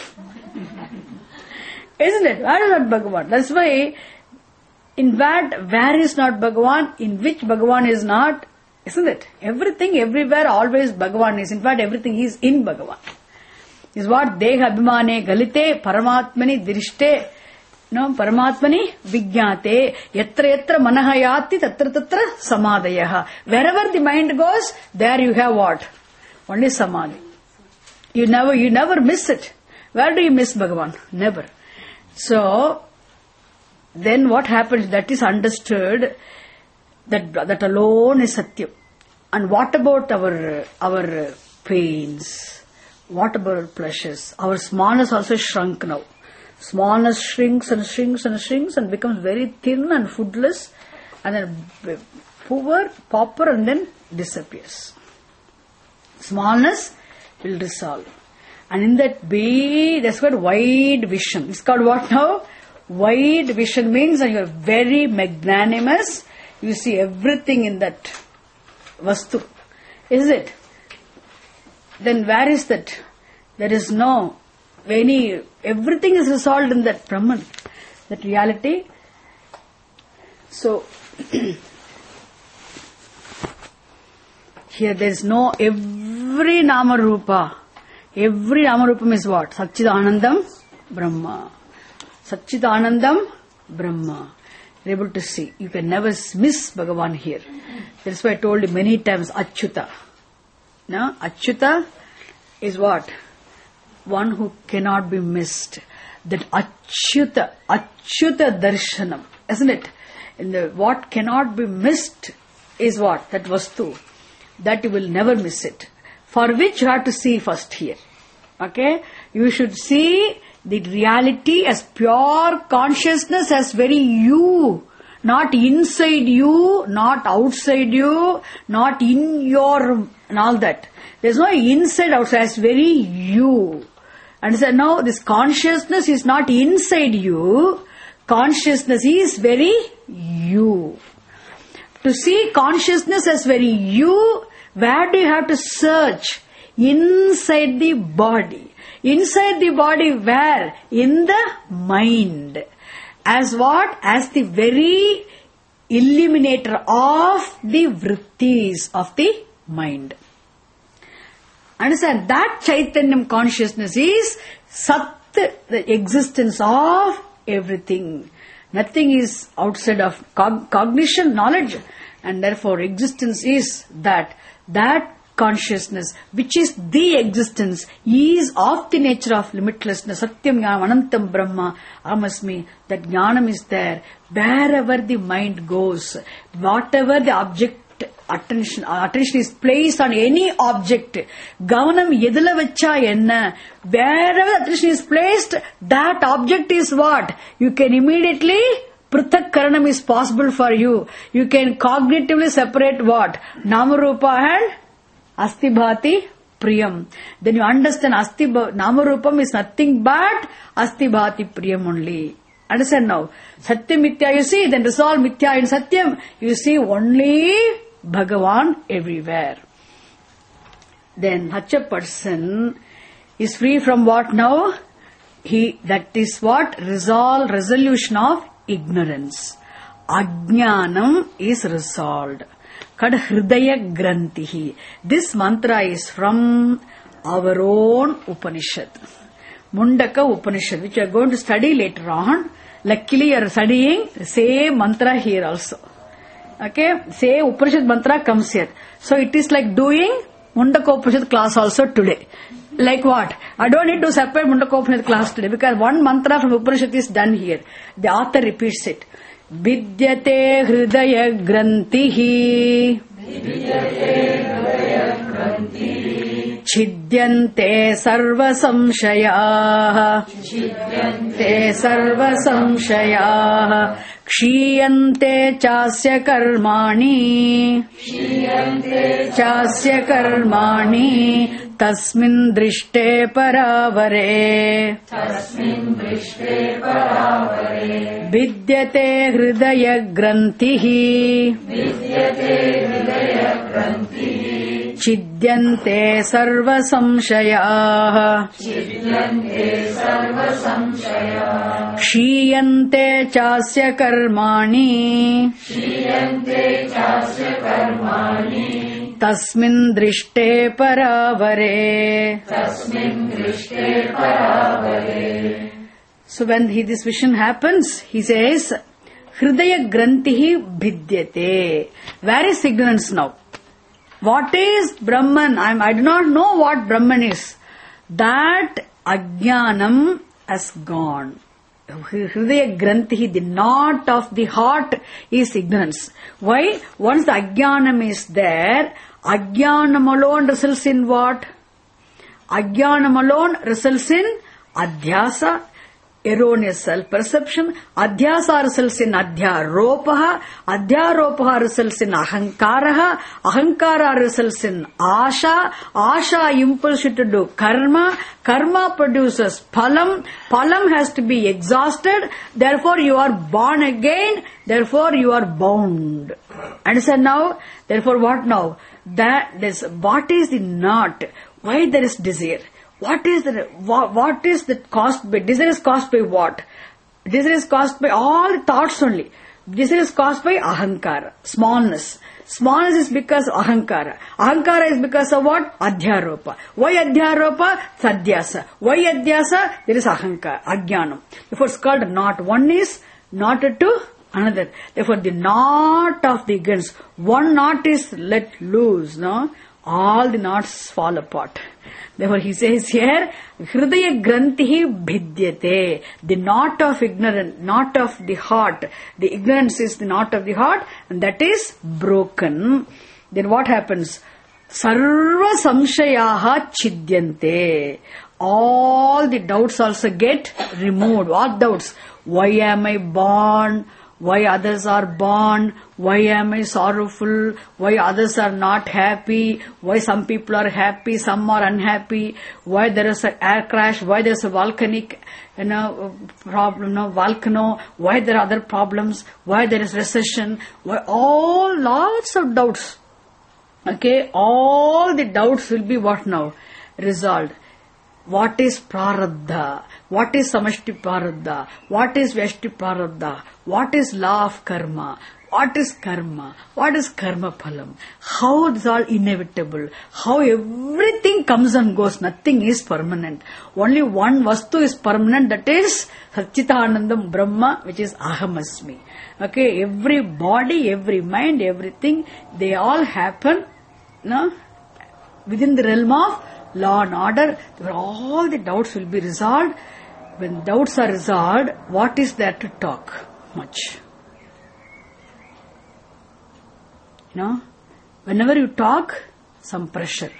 Isn't it? Where is not Bhagavan? That's why, in that, where is not Bhagavan, in which Bhagavan is not, isn't it? Everything, everywhere, always Bhagavan is. In fact, everything is in Bhagavan. Is what? Deha abhimane galite paramatmani dirishte. Paramatmani vijnate yatra yatra manahayati tatra tatra samadayaha. Wherever the mind goes, there you have what? Only samadhi. You never miss it. Where do you miss Bhagavan? Never. So, then what happens? That is understood that alone is Satyam. And what about our pains? What about our pleasures? Our smallness also shrunk now. Smallness shrinks and shrinks and shrinks and becomes very thin and foodless and then poor, pauper and then disappears. Smallness will dissolve. And in that that's called wide vision. It's called what now? Wide vision means that you are very magnanimous. You see everything in that vastu. Is it? Then where is that? There is no everything is resolved in that Brahman, that reality. So, here there is no, every Nama Rupa is what? Satchidanandam Brahma. Satchidanandam Brahma. You're able to see. You can never miss Bhagavan here. That's why I told you many times, Achyuta. No? Achyuta is what? One who cannot be missed. That Achyuta darshanam. Isn't it? In the what cannot be missed is what? That vastu. That you will never miss it. For which you have to see first here. Okay? You should see the reality as pure consciousness, as very you. Not inside you, not outside you, not in your, and all that. There's no inside outside, as very you. And so now this consciousness is not inside you. Consciousness is very you. To see consciousness as very you, where do you have to search? Inside the body. Inside the body where? In the mind. As what? As the very eliminator of the vrittis of the mind. Understand? That Chaitanyam consciousness is Sat, the existence of everything. Nothing is outside of cognition, knowledge. And therefore existence is that. That consciousness, which is the existence, is of the nature of limitlessness. Satyam Jnanam Anantam Brahma Amasmi. That Jnanam is there. Wherever the mind goes, whatever the object, attention is placed on any object, Gavanam Yedala Vacha Enna. Wherever attention is placed, that object is what? You can immediately Prithak Karanam is possible for you. You can cognitively separate what? Namarupa and Astibhati Priyam. Then you understand Namarupam is nothing but Astibhati Priyam only. Understand now? Satyam Mithya you see, then resolve Mithya in Satyam. You see only Bhagavan everywhere. Then such a person is free from what now? That is what? Resolution of ignorance. Ajnanam is resolved. Kad Hridaya Grantihi. This mantra is from our own Upanishad. Mundaka Upanishad, which we are going to study later on. Luckily you are studying same mantra here also. Okay, same Upanishad mantra comes here. So it is like doing Mundaka Upanishad class also today. Like what? I don't need to separate Mundaka Upanishad class today because one mantra from Upanishad is done here. The author repeats it. Vidyate Hridaya Grantihi Chidyante Sarva Samshayaha Kshiyante Chasya Karmani Tasmin Drishte Paravare Vidyate Hridaya Grantihi Chidyante Sarva Samshayaha Kshiyante Chasya Karmani Tasmin Drishte Paravare. So when this vision happens, he says, Hridaya Grantihi Bhidyate. Where is ignorance now? What is Brahman? I do not know what Brahman is. That Ajnanam has gone. Hridaya Grantihi, the knot of the heart, is ignorance. Why? Once the Ajnanam is there, Ajnanam alone results in what? Ajnanam alone results in Adhyasa, erroneous self-perception. Adhyasa results in Adhyaropaha. Adhyaropaha results in Ahankaraha. Ahankara results in Asha. Asha impulse you to do karma. Karma produces phalam. Phalam has to be exhausted. Therefore you are born again. Therefore you are bound. Understand now? Therefore what now? What is the knot? Why there is desire? What is the caused by? Desire is caused by what? Desire is caused by all the thoughts only. Desire is caused by ahankara, smallness. Smallness is because of ahankara. Ahankara is because of what? Adhyaropa. Why adhyaropa? Sadhyasa. Why adhyasa? There is ahankara, ajnanam. Therefore it's called not. One is not to Another. Therefore, the knot of the ignorance, one knot is let loose, no? All the knots fall apart. Therefore, he says here, Hridaya Grantihi Bhidyate. The knot of ignorance, knot of the heart. The ignorance is the knot of the heart, and that is broken. Then what happens? Sarva Samshayaha Chidyante. All the doubts also get removed. What doubts? Why am I born? Why others are born? Why am I sorrowful? Why others are not happy? Why some people are happy, some are unhappy? Why there is an air crash? Why there is a volcanic problem, volcano? Why there are other problems? Why there is recession? Why all lots of doubts? Okay, all the doubts will be what now? Resolved. What is prarabdha? What is samashti prarabdha? What is vyashti prarabdha? What is law of karma? What is karma? What is karma phalam? How it is all inevitable? How everything comes and goes? Nothing is permanent. Only one vastu is permanent, that is Satchitanandam Brahma, which is Ahamasmi. Okay, every body, every mind, everything, they all happen, no, within the realm of law and order, where all the doubts will be resolved. When doubts are resolved, what is there to talk? Much. Whenever you talk, some pressure.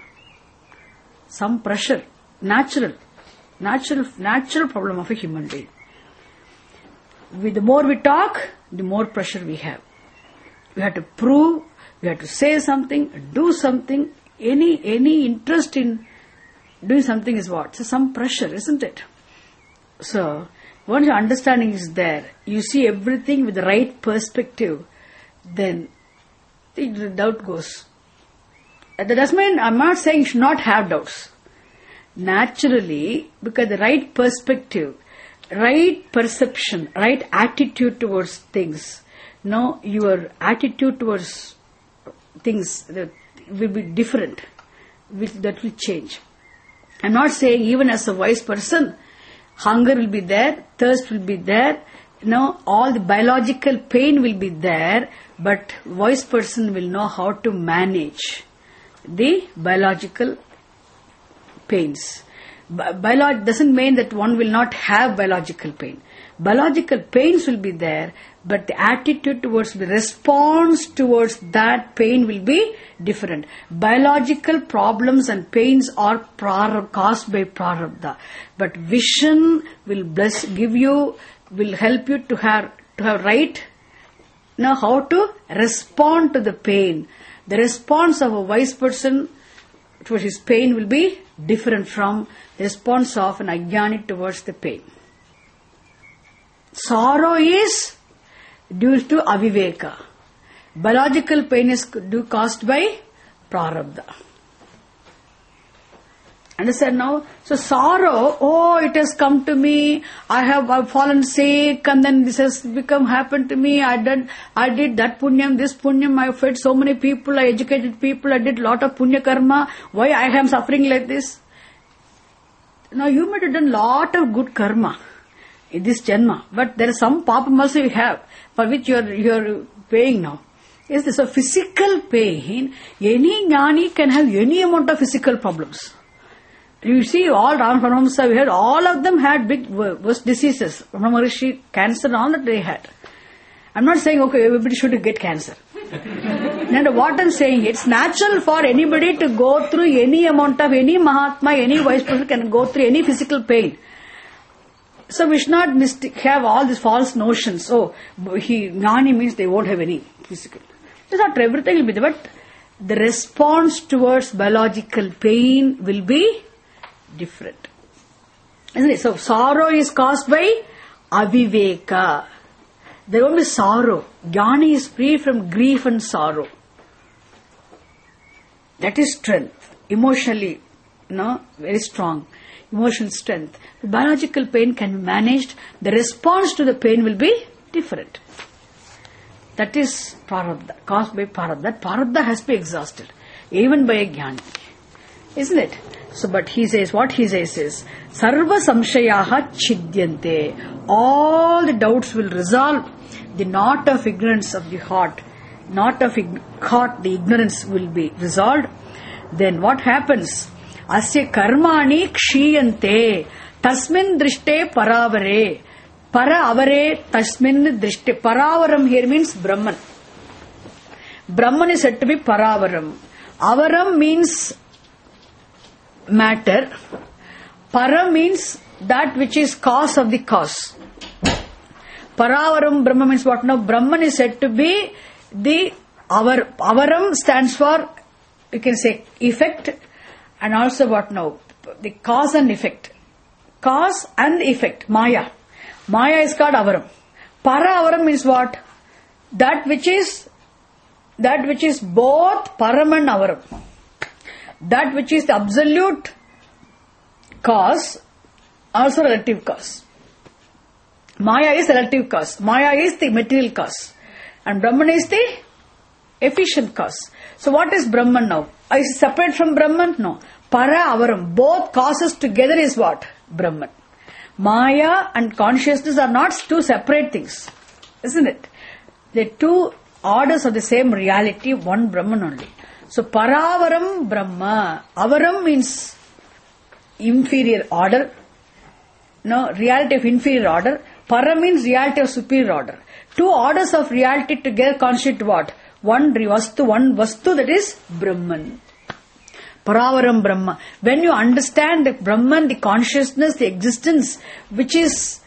Natural problem of a human being. The more we talk, the more pressure we have. We have to prove, we have to say something, do something. Any interest in doing something is what? So some pressure, isn't it? So, once your understanding is there, you see everything with the right perspective, then the doubt goes. That doesn't mean, I'm not saying you should not have doubts. Naturally, because the right perspective, right perception, right attitude towards things, your attitude towards things will be different. That will change. I'm not saying even as a wise person, hunger will be there, thirst will be there, all the biological pain will be there, but wise person will know how to manage the biological pains. Doesn't mean that one will not have biological pain. Biological pains will be there, but the attitude towards the response towards that pain will be different. Biological problems and pains are caused by prarabdha, but vision will will help you to have right how to respond to the pain. The response of a wise person towards his pain will be different from the response of an ajnani towards the pain. Sorrow is due to aviveka. Biological pain is caused by prarabdha. Understand now? So sorrow, it has come to me, I've fallen sick, and then this has happened to me, I did that punyam, this punyam, I fed so many people, I educated people, I did lot of punya karma, why I am suffering like this? Now you might have done lot of good karma in this janma, but there is some papam also you have, for which you are paying now. Is this a physical pain? Any jnani can have any amount of physical problems. You see, all Ramana we had, all of them had big worst diseases. Ramana Maharishi, cancer and all that they had. I'm not saying, okay, everybody should get cancer. And what I'm saying, it's natural for anybody to go through any amount of, any Mahatma, any wise person can go through any physical pain. So we should not have all these false notions. Jnani means they won't have any physical. It's not everything will be there, but the response towards biological pain will be different. Isn't it? So sorrow is caused by aviveka. There won't be sorrow. Jnani is free from grief and sorrow. That is strength. Emotionally, very strong. Emotional strength. The biological pain can be managed. The response to the pain will be different. That is prarabdha, caused by prarabdha. That prarabdha has to be exhausted, even by a jnani. Isn't it? So, but he says, what he says is, Sarva Samshayaha Chidyante. All the doubts will resolve. The knot of ignorance of the heart, the ignorance will be resolved. Then what happens? Asya karmani kshiyante. Tasmin drishte paravare. Paravare tasmin drishte. Paravaram here means Brahman. Brahman is said to be Paravaram. Avaram means matter. Para means that which is cause of the cause. Paravaram Brahma means what now? Brahman is said to be the Avaram stands for, you can say, effect, and also what now? The cause and effect. Cause and effect. Maya. Maya is called Avaram. Para-avaram means what? That which is both Param and Avaram. That which is the absolute cause, also relative cause. Maya is relative cause. Maya is the material cause. And Brahman is the efficient cause. So what is Brahman now? Is it separate from Brahman? No. Para, Avaram. Both causes together is what? Brahman. Maya and consciousness are not two separate things. Isn't it? They are two orders of the same reality, one Brahman only. So Paravaram Brahma. Avaram means inferior order. No, reality of inferior order. Para means reality of superior order. Two orders of reality together constitute what? One vastu, that is Brahman. Paravaram Brahma. When you understand the Brahman, the consciousness, the existence, which is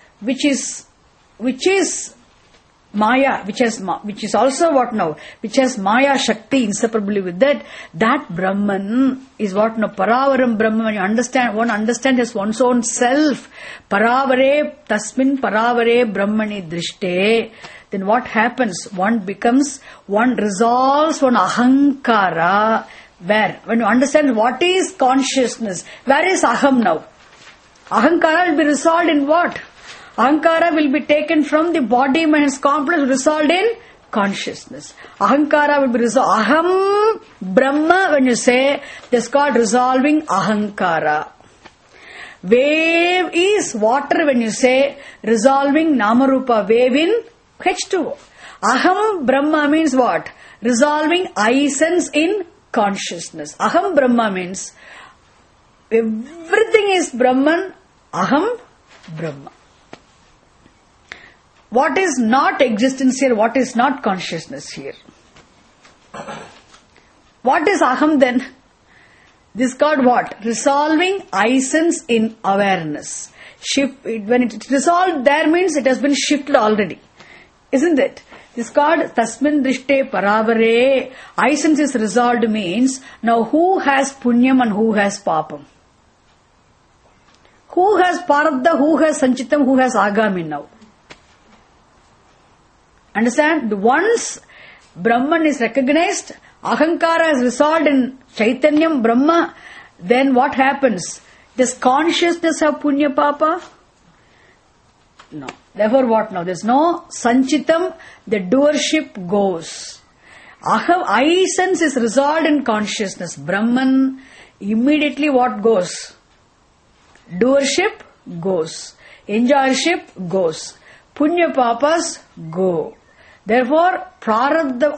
Maya, which is also what now? Which has Maya Shakti inseparably with that. That Brahman is what now? Paravaram Brahma. When you understand, one understands as one's own self. Paravare tasmin paravare brahmani drishte. Then what happens? One resolves one ahankara. Where? When you understand what is consciousness, where is aham now? Ahankara will be resolved in what? Ahankara will be taken from the body, mind, complex, resolved in consciousness. Ahankara will be resolved. Aham Brahma, when you say, this is called resolving ahankara. Wave is water, when you say, resolving Namarupa, wave in H2O. Aham Brahma means what? Resolving essence in consciousness. Aham Brahma means everything is Brahman, Aham Brahma. What is not existence here? What is not consciousness here? What is Aham then? This is called what? Resolving essence in awareness. When it is resolved there means it has been shifted already. Isn't it? This is called Tasmin Drishte Paravare. Essence is resolved means now who has Punyam and who has Papam? Who has Parabdha, who has Sanchitam, who has Agami now? Understand? Once Brahman is recognized, Ahankara is resolved in Chaitanyam Brahma, then what happens? Does consciousness have Punya Papa? No. Therefore what now? There is no Sanchitam, the doership goes. Essence is resolved in consciousness. Brahman, immediately what goes? Doership goes. Enjoyership goes. Punya Papas go. Therefore, Prarabdha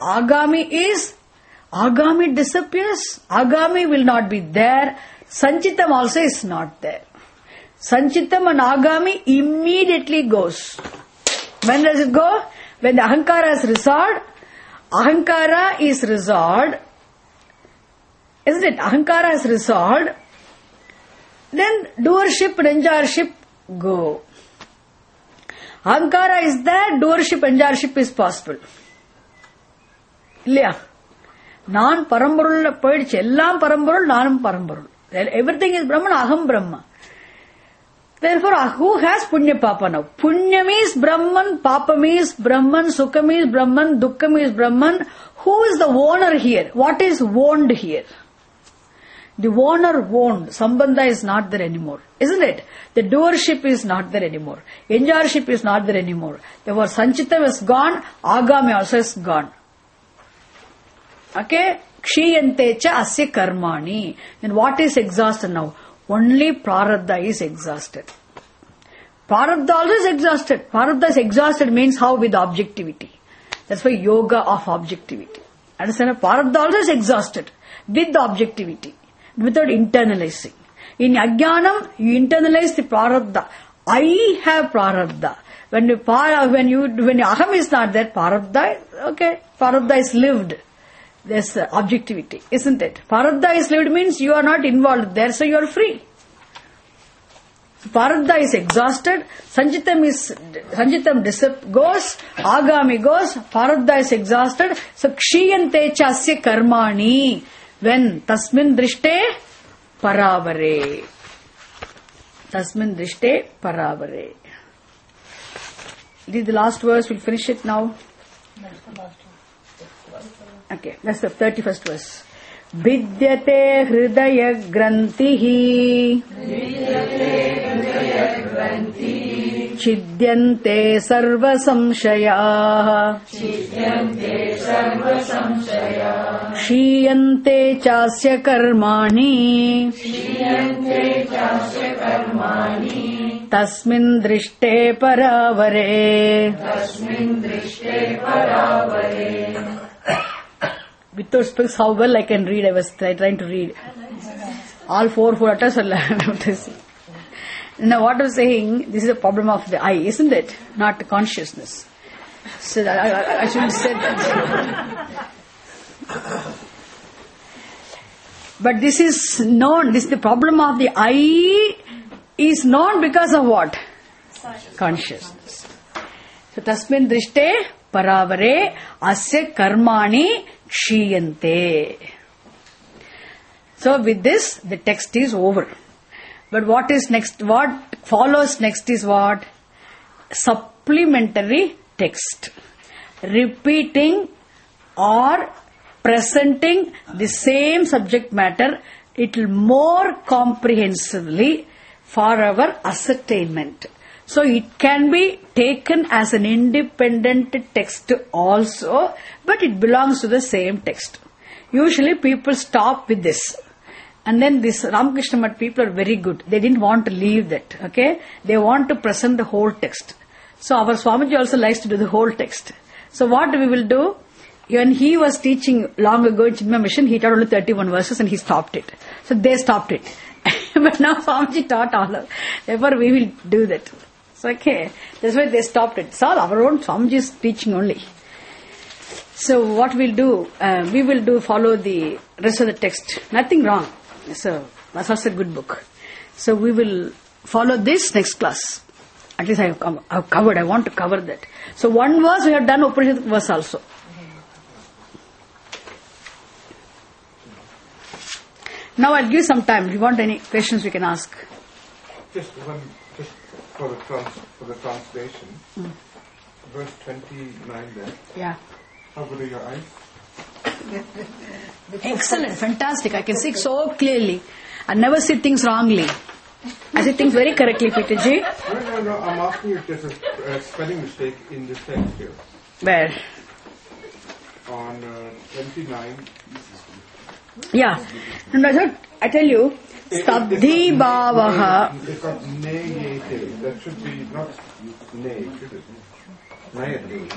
Agami disappears. Agami will not be there. Sanchitam also is not there. Sanchitam and Agami immediately goes. When does it go? When the Ahankara is resolved. Ahankara is resolved. Isn't it? Ahankara is resolved. Then doership and enjoyership go. Ahankara is there, doership, enjoyership is possible. Illaya? Naan Parambarul poiduchu. Ellam Parambarul, Nanum Parambarul. Everything is Brahman, Aham Brahma. Therefore, who has Punya Papa now? Punyam is Brahman, Papam is Brahman, Sukham is Brahman, Dukkham is Brahman. Who is the owner here? What is owned here? The owner owned. Sambandha is not there anymore. Isn't it? The doership is not there anymore. Enjoyership is not there anymore. Therefore, Sanchitam is gone, Agami also is gone. Okay? Kshiyante cha asya karmani. Then what is exhausted now? Only prarabdha is exhausted. Prarabdha also is exhausted. Prarabdha is exhausted means how? With objectivity. That's why yoga of objectivity. Understand? Prarabdha also is exhausted with the objectivity, without internalizing. In ajnanam, you internalize the prarabdha. I have prarabdha. When aham is not there, prarabdha, okay, prarabdha is lived. There's objectivity, isn't it? Prarabdha is lived means you are not involved there, so you are free. So prarabdha is exhausted, sanjitam goes, agami goes, prarabdha is exhausted, so kshiyante chasya karmani, when tasmin drishte paravare. Tasmin drishte paravare. This is the last verse, we'll finish it now. Okay, that's the 31st verse. Vidyate hridaya grantihi Chidyante sarva samshaya Shiyante chasya karmani Tasmin drishte paravare. Without speaks how well I can read. I was trying to read. All four attempts are Now what I was saying, this is a problem of the eye, isn't it? Not the consciousness. So I shouldn't say that. But this is known, this is the problem of the eye is known because of what? Consciousness. So tasmin drishte paravare asya karmani kshiyante. So with this, the text is over. But what is next? What follows next is what? Supplementary text. Repeating or presenting the same subject matter, it will more comprehensively for our ascertainment. So it can be taken as an independent text also, but it belongs to the same text. Usually people stop with this. And then this Ramakrishna Math people are very good. They didn't want to leave that. Okay? They want to present the whole text. So our Swamiji also likes to do the whole text. So what we will do, when he was teaching long ago in Chinmaya Mission, he taught only 31 verses and he stopped it. So they stopped it. But now Swamiji taught all of it. Therefore we will do that. So okay. That's why they stopped it. It's all our own Swamiji's teaching only. So what we'll do, we will follow the rest of the text. Nothing wrong. So that's also a good book. So we will follow this next class. At least I've covered. I want to cover that. So one verse we have done Upanishad verse also. Now I'll give some time. If you want any questions, we can ask. Just for the translation. Verse 29 there. Yeah. How good are your eyes? Excellent, fantastic. I can see so clearly. I never see things wrongly. I see things very correctly, Peterji. No. I'm asking you if there's a spelling mistake in the text here. Where? On 29. Yeah. And I tell you, Stabdhi Bhavaha. It's got nayete. That should be not nay, should it? Nayet.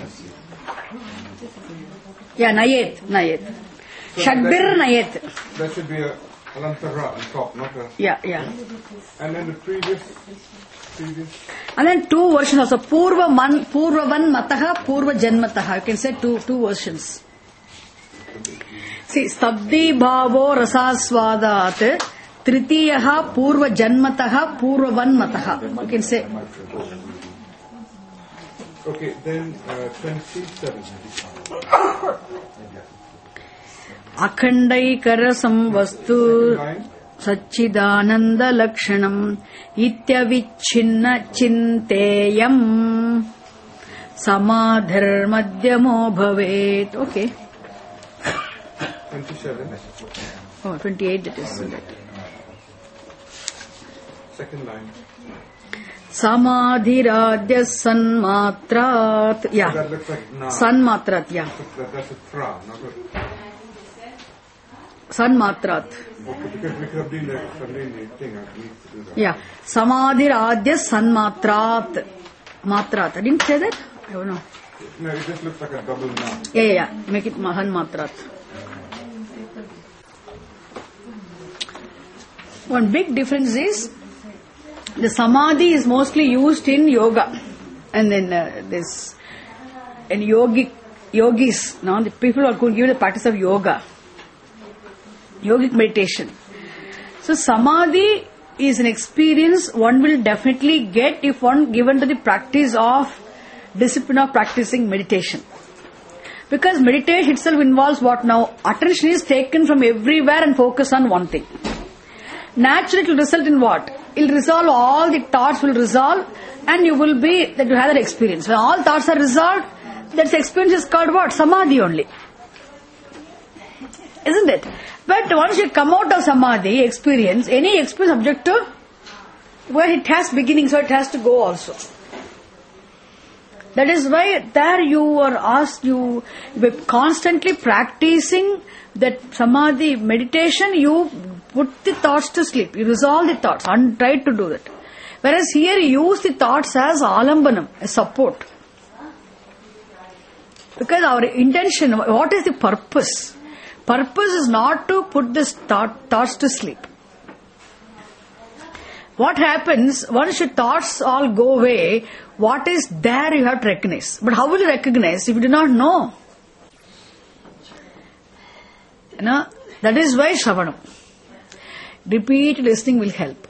Yeah, Nayet. So Shadbir Nayet. That should be a alantara on top, not a... Yeah. And then the previous... And then two versions also. Purvavan Mataha, Purva Janmataha. You can say two versions. See, Stabdi Bhavo Rasaswadat Tritiyaha Purva Janmataha, Purvavan Mataha. You can say. Okay, then 27. Akhandaikaram vastu Satchidananda Lakshanam Ityavichhinna Chinteyam Samadhar Madhyamo Bhavet. Okay. 27. Oh, 28 that is. Second line. Samadhiradya Sanmatrat. Yeah. That looks like na. Sanmatrat, yeah. That's a tra, not a... Sanmatrat. Okay, because we could have been like Sunday thing, I need to do that. Yeah. Samadhir Adya Sanmatrat. Matrat. I didn't say that? I don't know. No, it just looks like a double noun. Yeah. Make it Sanmatrat. One big difference is the Samadhi is mostly used in yoga. And then this in yogis, now the people are going to give the practice of yoga. Yogic meditation. So Samadhi is an experience one will definitely get if one given to the practice of discipline of practicing meditation. Because meditation itself involves what now? Attention is taken from everywhere and focus on one thing. Naturally it will result in what? It will resolve, all the thoughts will resolve and you will be, that you have that experience. When all thoughts are resolved, that experience is called what? Samadhi only. Isn't it? But once you come out of Samadhi experience, any experience subject to where it has beginning, so it has to go also. That is why there you are asked, you by constantly practicing that Samadhi meditation, you put the thoughts to sleep. You resolve the thoughts and try to do that. Whereas here you use the thoughts as alambanam, as support. Because our intention, what is the purpose? Purpose is not to put this thoughts to sleep. What happens, once your thoughts all go away, what is there you have to recognize. But how will you recognize if you do not know? You know, that is why Shravanam. Repeated listening will help.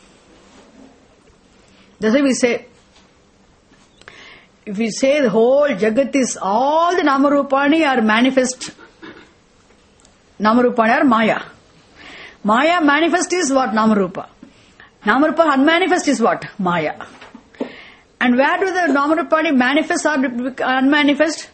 That's why we say, if we say the whole Jagat is, all the Namarupani are manifest. Namarupani are Maya. Maya manifest is what? Namarupa. Namarupa unmanifest is what? Maya. And where do the Namarupani manifest or unmanifest?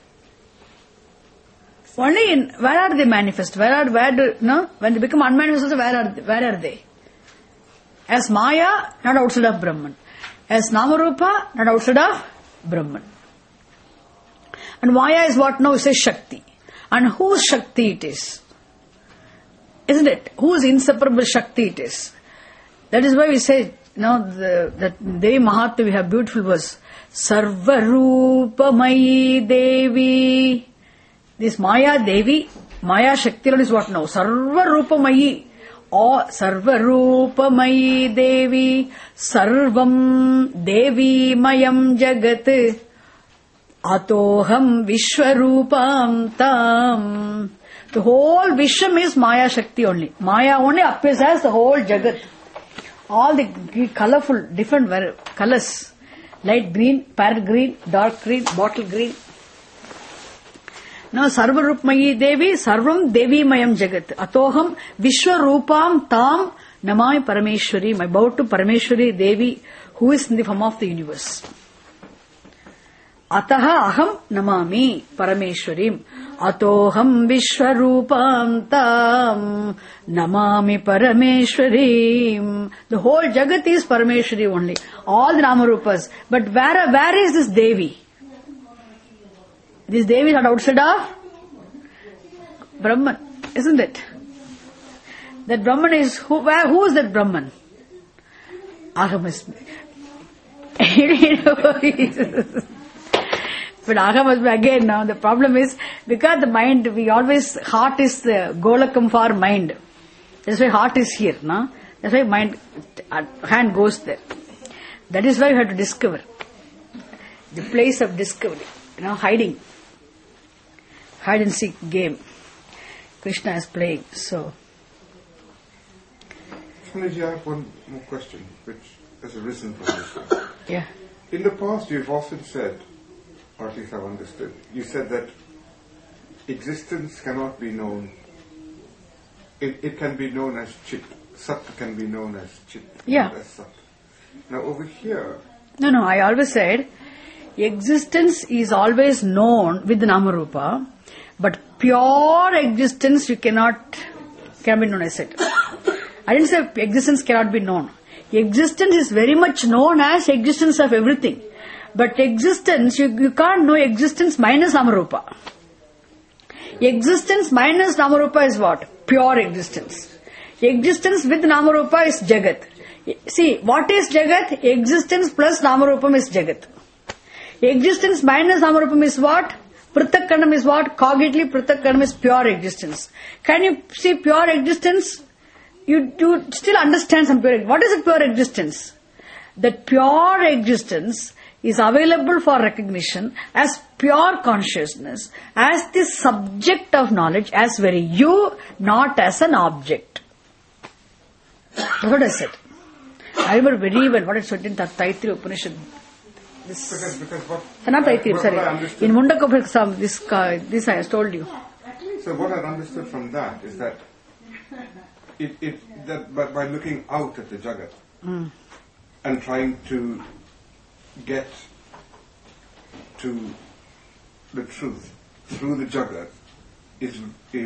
Only in, where are they manifest? When they become unmanifest also, where are they? As Maya, not outside of Brahman. As Namarupa, not outside of Brahman. And Maya is what now? It says Shakti. And whose Shakti it is? Isn't it? Whose inseparable Shakti it is? That is why we say, that Devi Mahatma, we have beautiful verse. Sarva Mayi Devi. This Maya Devi, Maya Shakti is what now? Sarva Mayi. Or Sarva Mayi Devi. Sarvam Devi Mayam Jagat. Atoham Vishwarupam Tam. The whole Vishwam is Maya Shakti only. Maya only appears as the whole Jagat. All the colorful, different colors. Light green, parrot green, dark green, bottle green. Now, Sarvarupmayi Devi, Sarvam Devi Mayam Jagat. Atoham Vishwarupam Tam Namai Parameshwari. I bow to Parameshwari Devi, who is in the form of the universe. Ataha aham namami Parameshwarim. Atoham Vishwarupam Tam Namami Parameshwarim. The whole Jagat is Parameshwari only. All the Namarupas. But where is this Devi? This Devi is not outside of Brahman, isn't it? That Brahman is, who is that Brahman? Ahamasmi. But Ahamasmi again now, the problem is, because the mind, heart is the golakam for mind. That's why heart is here, no? That's why mind, hand goes there. That is why you have to discover. The place of discovery, hiding. Hide and seek game. Krishna is playing, so. Swamiji, I have one more question, which has arisen from this. Yeah. In the past, you've often said, or at least I've understood, you said that existence cannot be known. It can be known as Chit. Sat can be known as Chit. Yeah. As Sat. Now over here. No, I always said, existence is always known with the Namarupa. But pure existence cannot be known, I said. I didn't say existence cannot be known. Existence is very much known as existence of everything. But existence, you can't know existence minus Namarupa. Existence minus Namarupa is what? pure existence. Existence with Namarupa is Jagat. See, what is Jagat? Existence plus Namarupam is Jagat. Existence minus Namarupam is what? Pratak Karnam is what? Cognitively, Pratak Karnam is pure existence. Can you see pure existence? You still understand some pure existence. What is a pure existence? That pure existence is available for recognition as pure consciousness, as the subject of knowledge, as very you, not as an object. That's what I said. I remember very well what I said in Taittiriya Upanishad. Because what, Not Taittiriya, sorry. In Mundaka, this I told you. So what I've understood from that is that that by looking out at the Jagat and trying to get to the truth through the Jagat is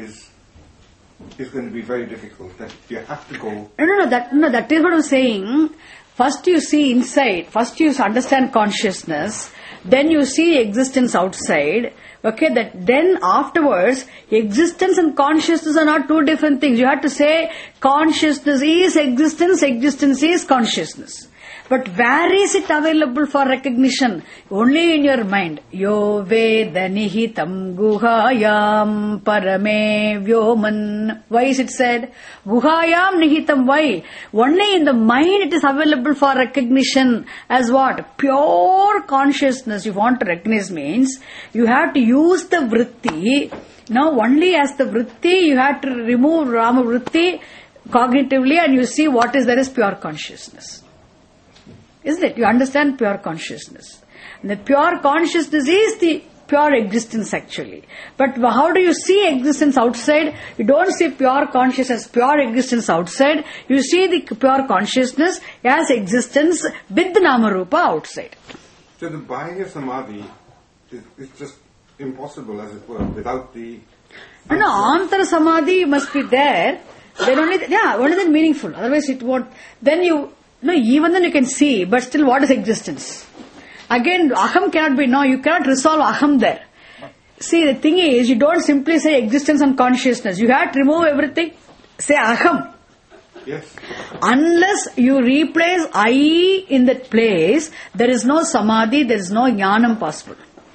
going to be very difficult. That you have to go. No, that is what I'm saying. First you see inside, first you understand consciousness, then you see existence outside. Okay, that then afterwards, existence and consciousness are not two different things. You have to say consciousness is existence, existence is consciousness. But where is it available for recognition? Only in your mind. Yo veda nihitam guhayam parame vyoman. Why is it said? Guhayam nihitam. Why? Only in the mind it is available for recognition as what? Pure consciousness. You want to recognize means you have to use the vritti. Now only as the vritti you have to remove Rama vritti cognitively and you see what is there is pure consciousness. Isn't it? You understand pure consciousness. And the pure consciousness is the pure existence actually. But how do you see existence outside? You don't see pure consciousness, pure existence outside. You see the pure consciousness as existence with the Namarupa outside. So the Bahya Samadhi is just impossible, as it were, without the... No, Antara Samadhi must be there. Then only then meaningful. Otherwise it won't... Then you... No, even then you can see, but still what is existence? Again, aham cannot be, no, you cannot resolve aham there. See, the thing is, you don't simply say existence and consciousness. You have to remove everything, say aham. Yes. Unless you replace I in that place, there is no samadhi, there is no jnanam possible.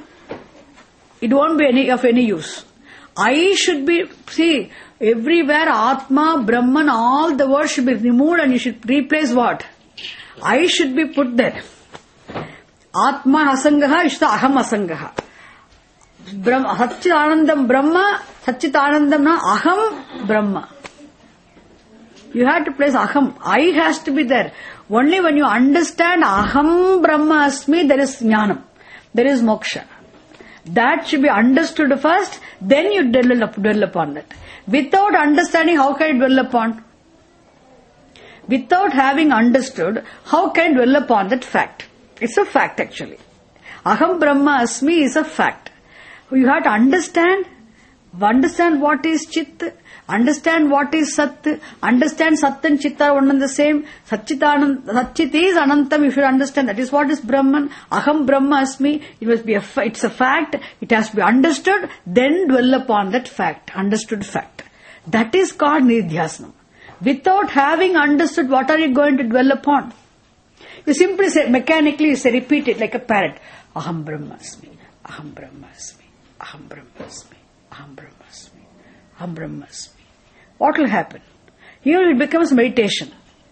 It won't be of any use. I should be, see, everywhere Atma, Brahman, all the words should be removed and you should replace what? I should be put there. Atma asangaha, ishta aham asangaha. Satchitanandam Brahma, Satchitanandam na aham Brahma. You have to place aham. I has to be there. Only when you understand aham Brahma asmi, there is jnanam. There is moksha. That should be understood first, then you dwell upon that. Without understanding, how can you dwell upon? Without having understood, how can you dwell upon that fact? It's a fact actually. Aham Brahma Asmi is a fact. You have to understand what is Chit, understand what is Sat, understand Sat and Chit are one and the same. Satchit is Anantam, if you understand that is what is Brahman. Aham Brahma Asmi, it must be it's a fact, it has to be understood, then dwell upon that fact, understood fact. That is called Nidhyasanam. Without having understood, what are you going to dwell upon? You simply say, mechanically you say, repeat it like a parrot. Aham Brahmasmi, Aham Brahmasmi, Aham Brahmasmi, Aham Brahmasmi, Aham Brahmasmi. What will happen? Here it becomes meditation.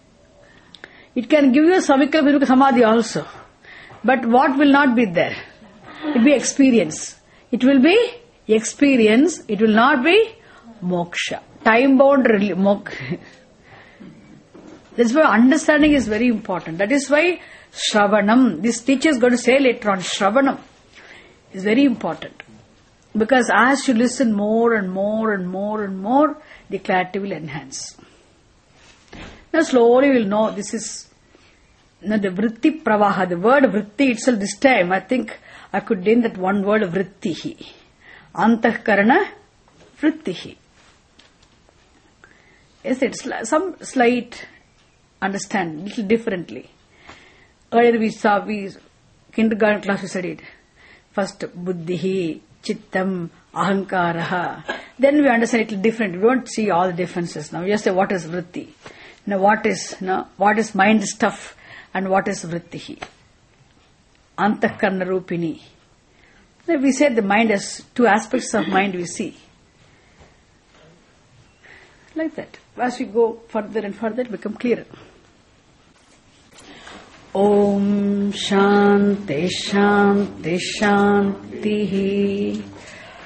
It can give you a Savikala Samadhi also. But what will not be there? It will be experience. It will be experience. It will not be moksha. Time-bound moksha. That's why understanding is very important. That is why Shravanam, this teacher is going to say later on, Shravanam is very important. Because as you listen more and more and more and more, the clarity will enhance. Now slowly you will know this is the vritti pravaha. The word vritti itself this time, I think I could name that one word vrittihi. Antahkarana vrittihi. Yes, it's some slight understand, little differently. Earlier we kindergarten class we studied. First buddhihi, chittam, ahankaraha. then we understand it different. We don't see all the differences now. We just say what is vritti, what is mind stuff, and what is vrittihi. Antakarna rupini. Then we say the mind has two aspects of mind we see. Like that. As we go further and further, it becomes clearer. Om Shanti Shanti Shanti.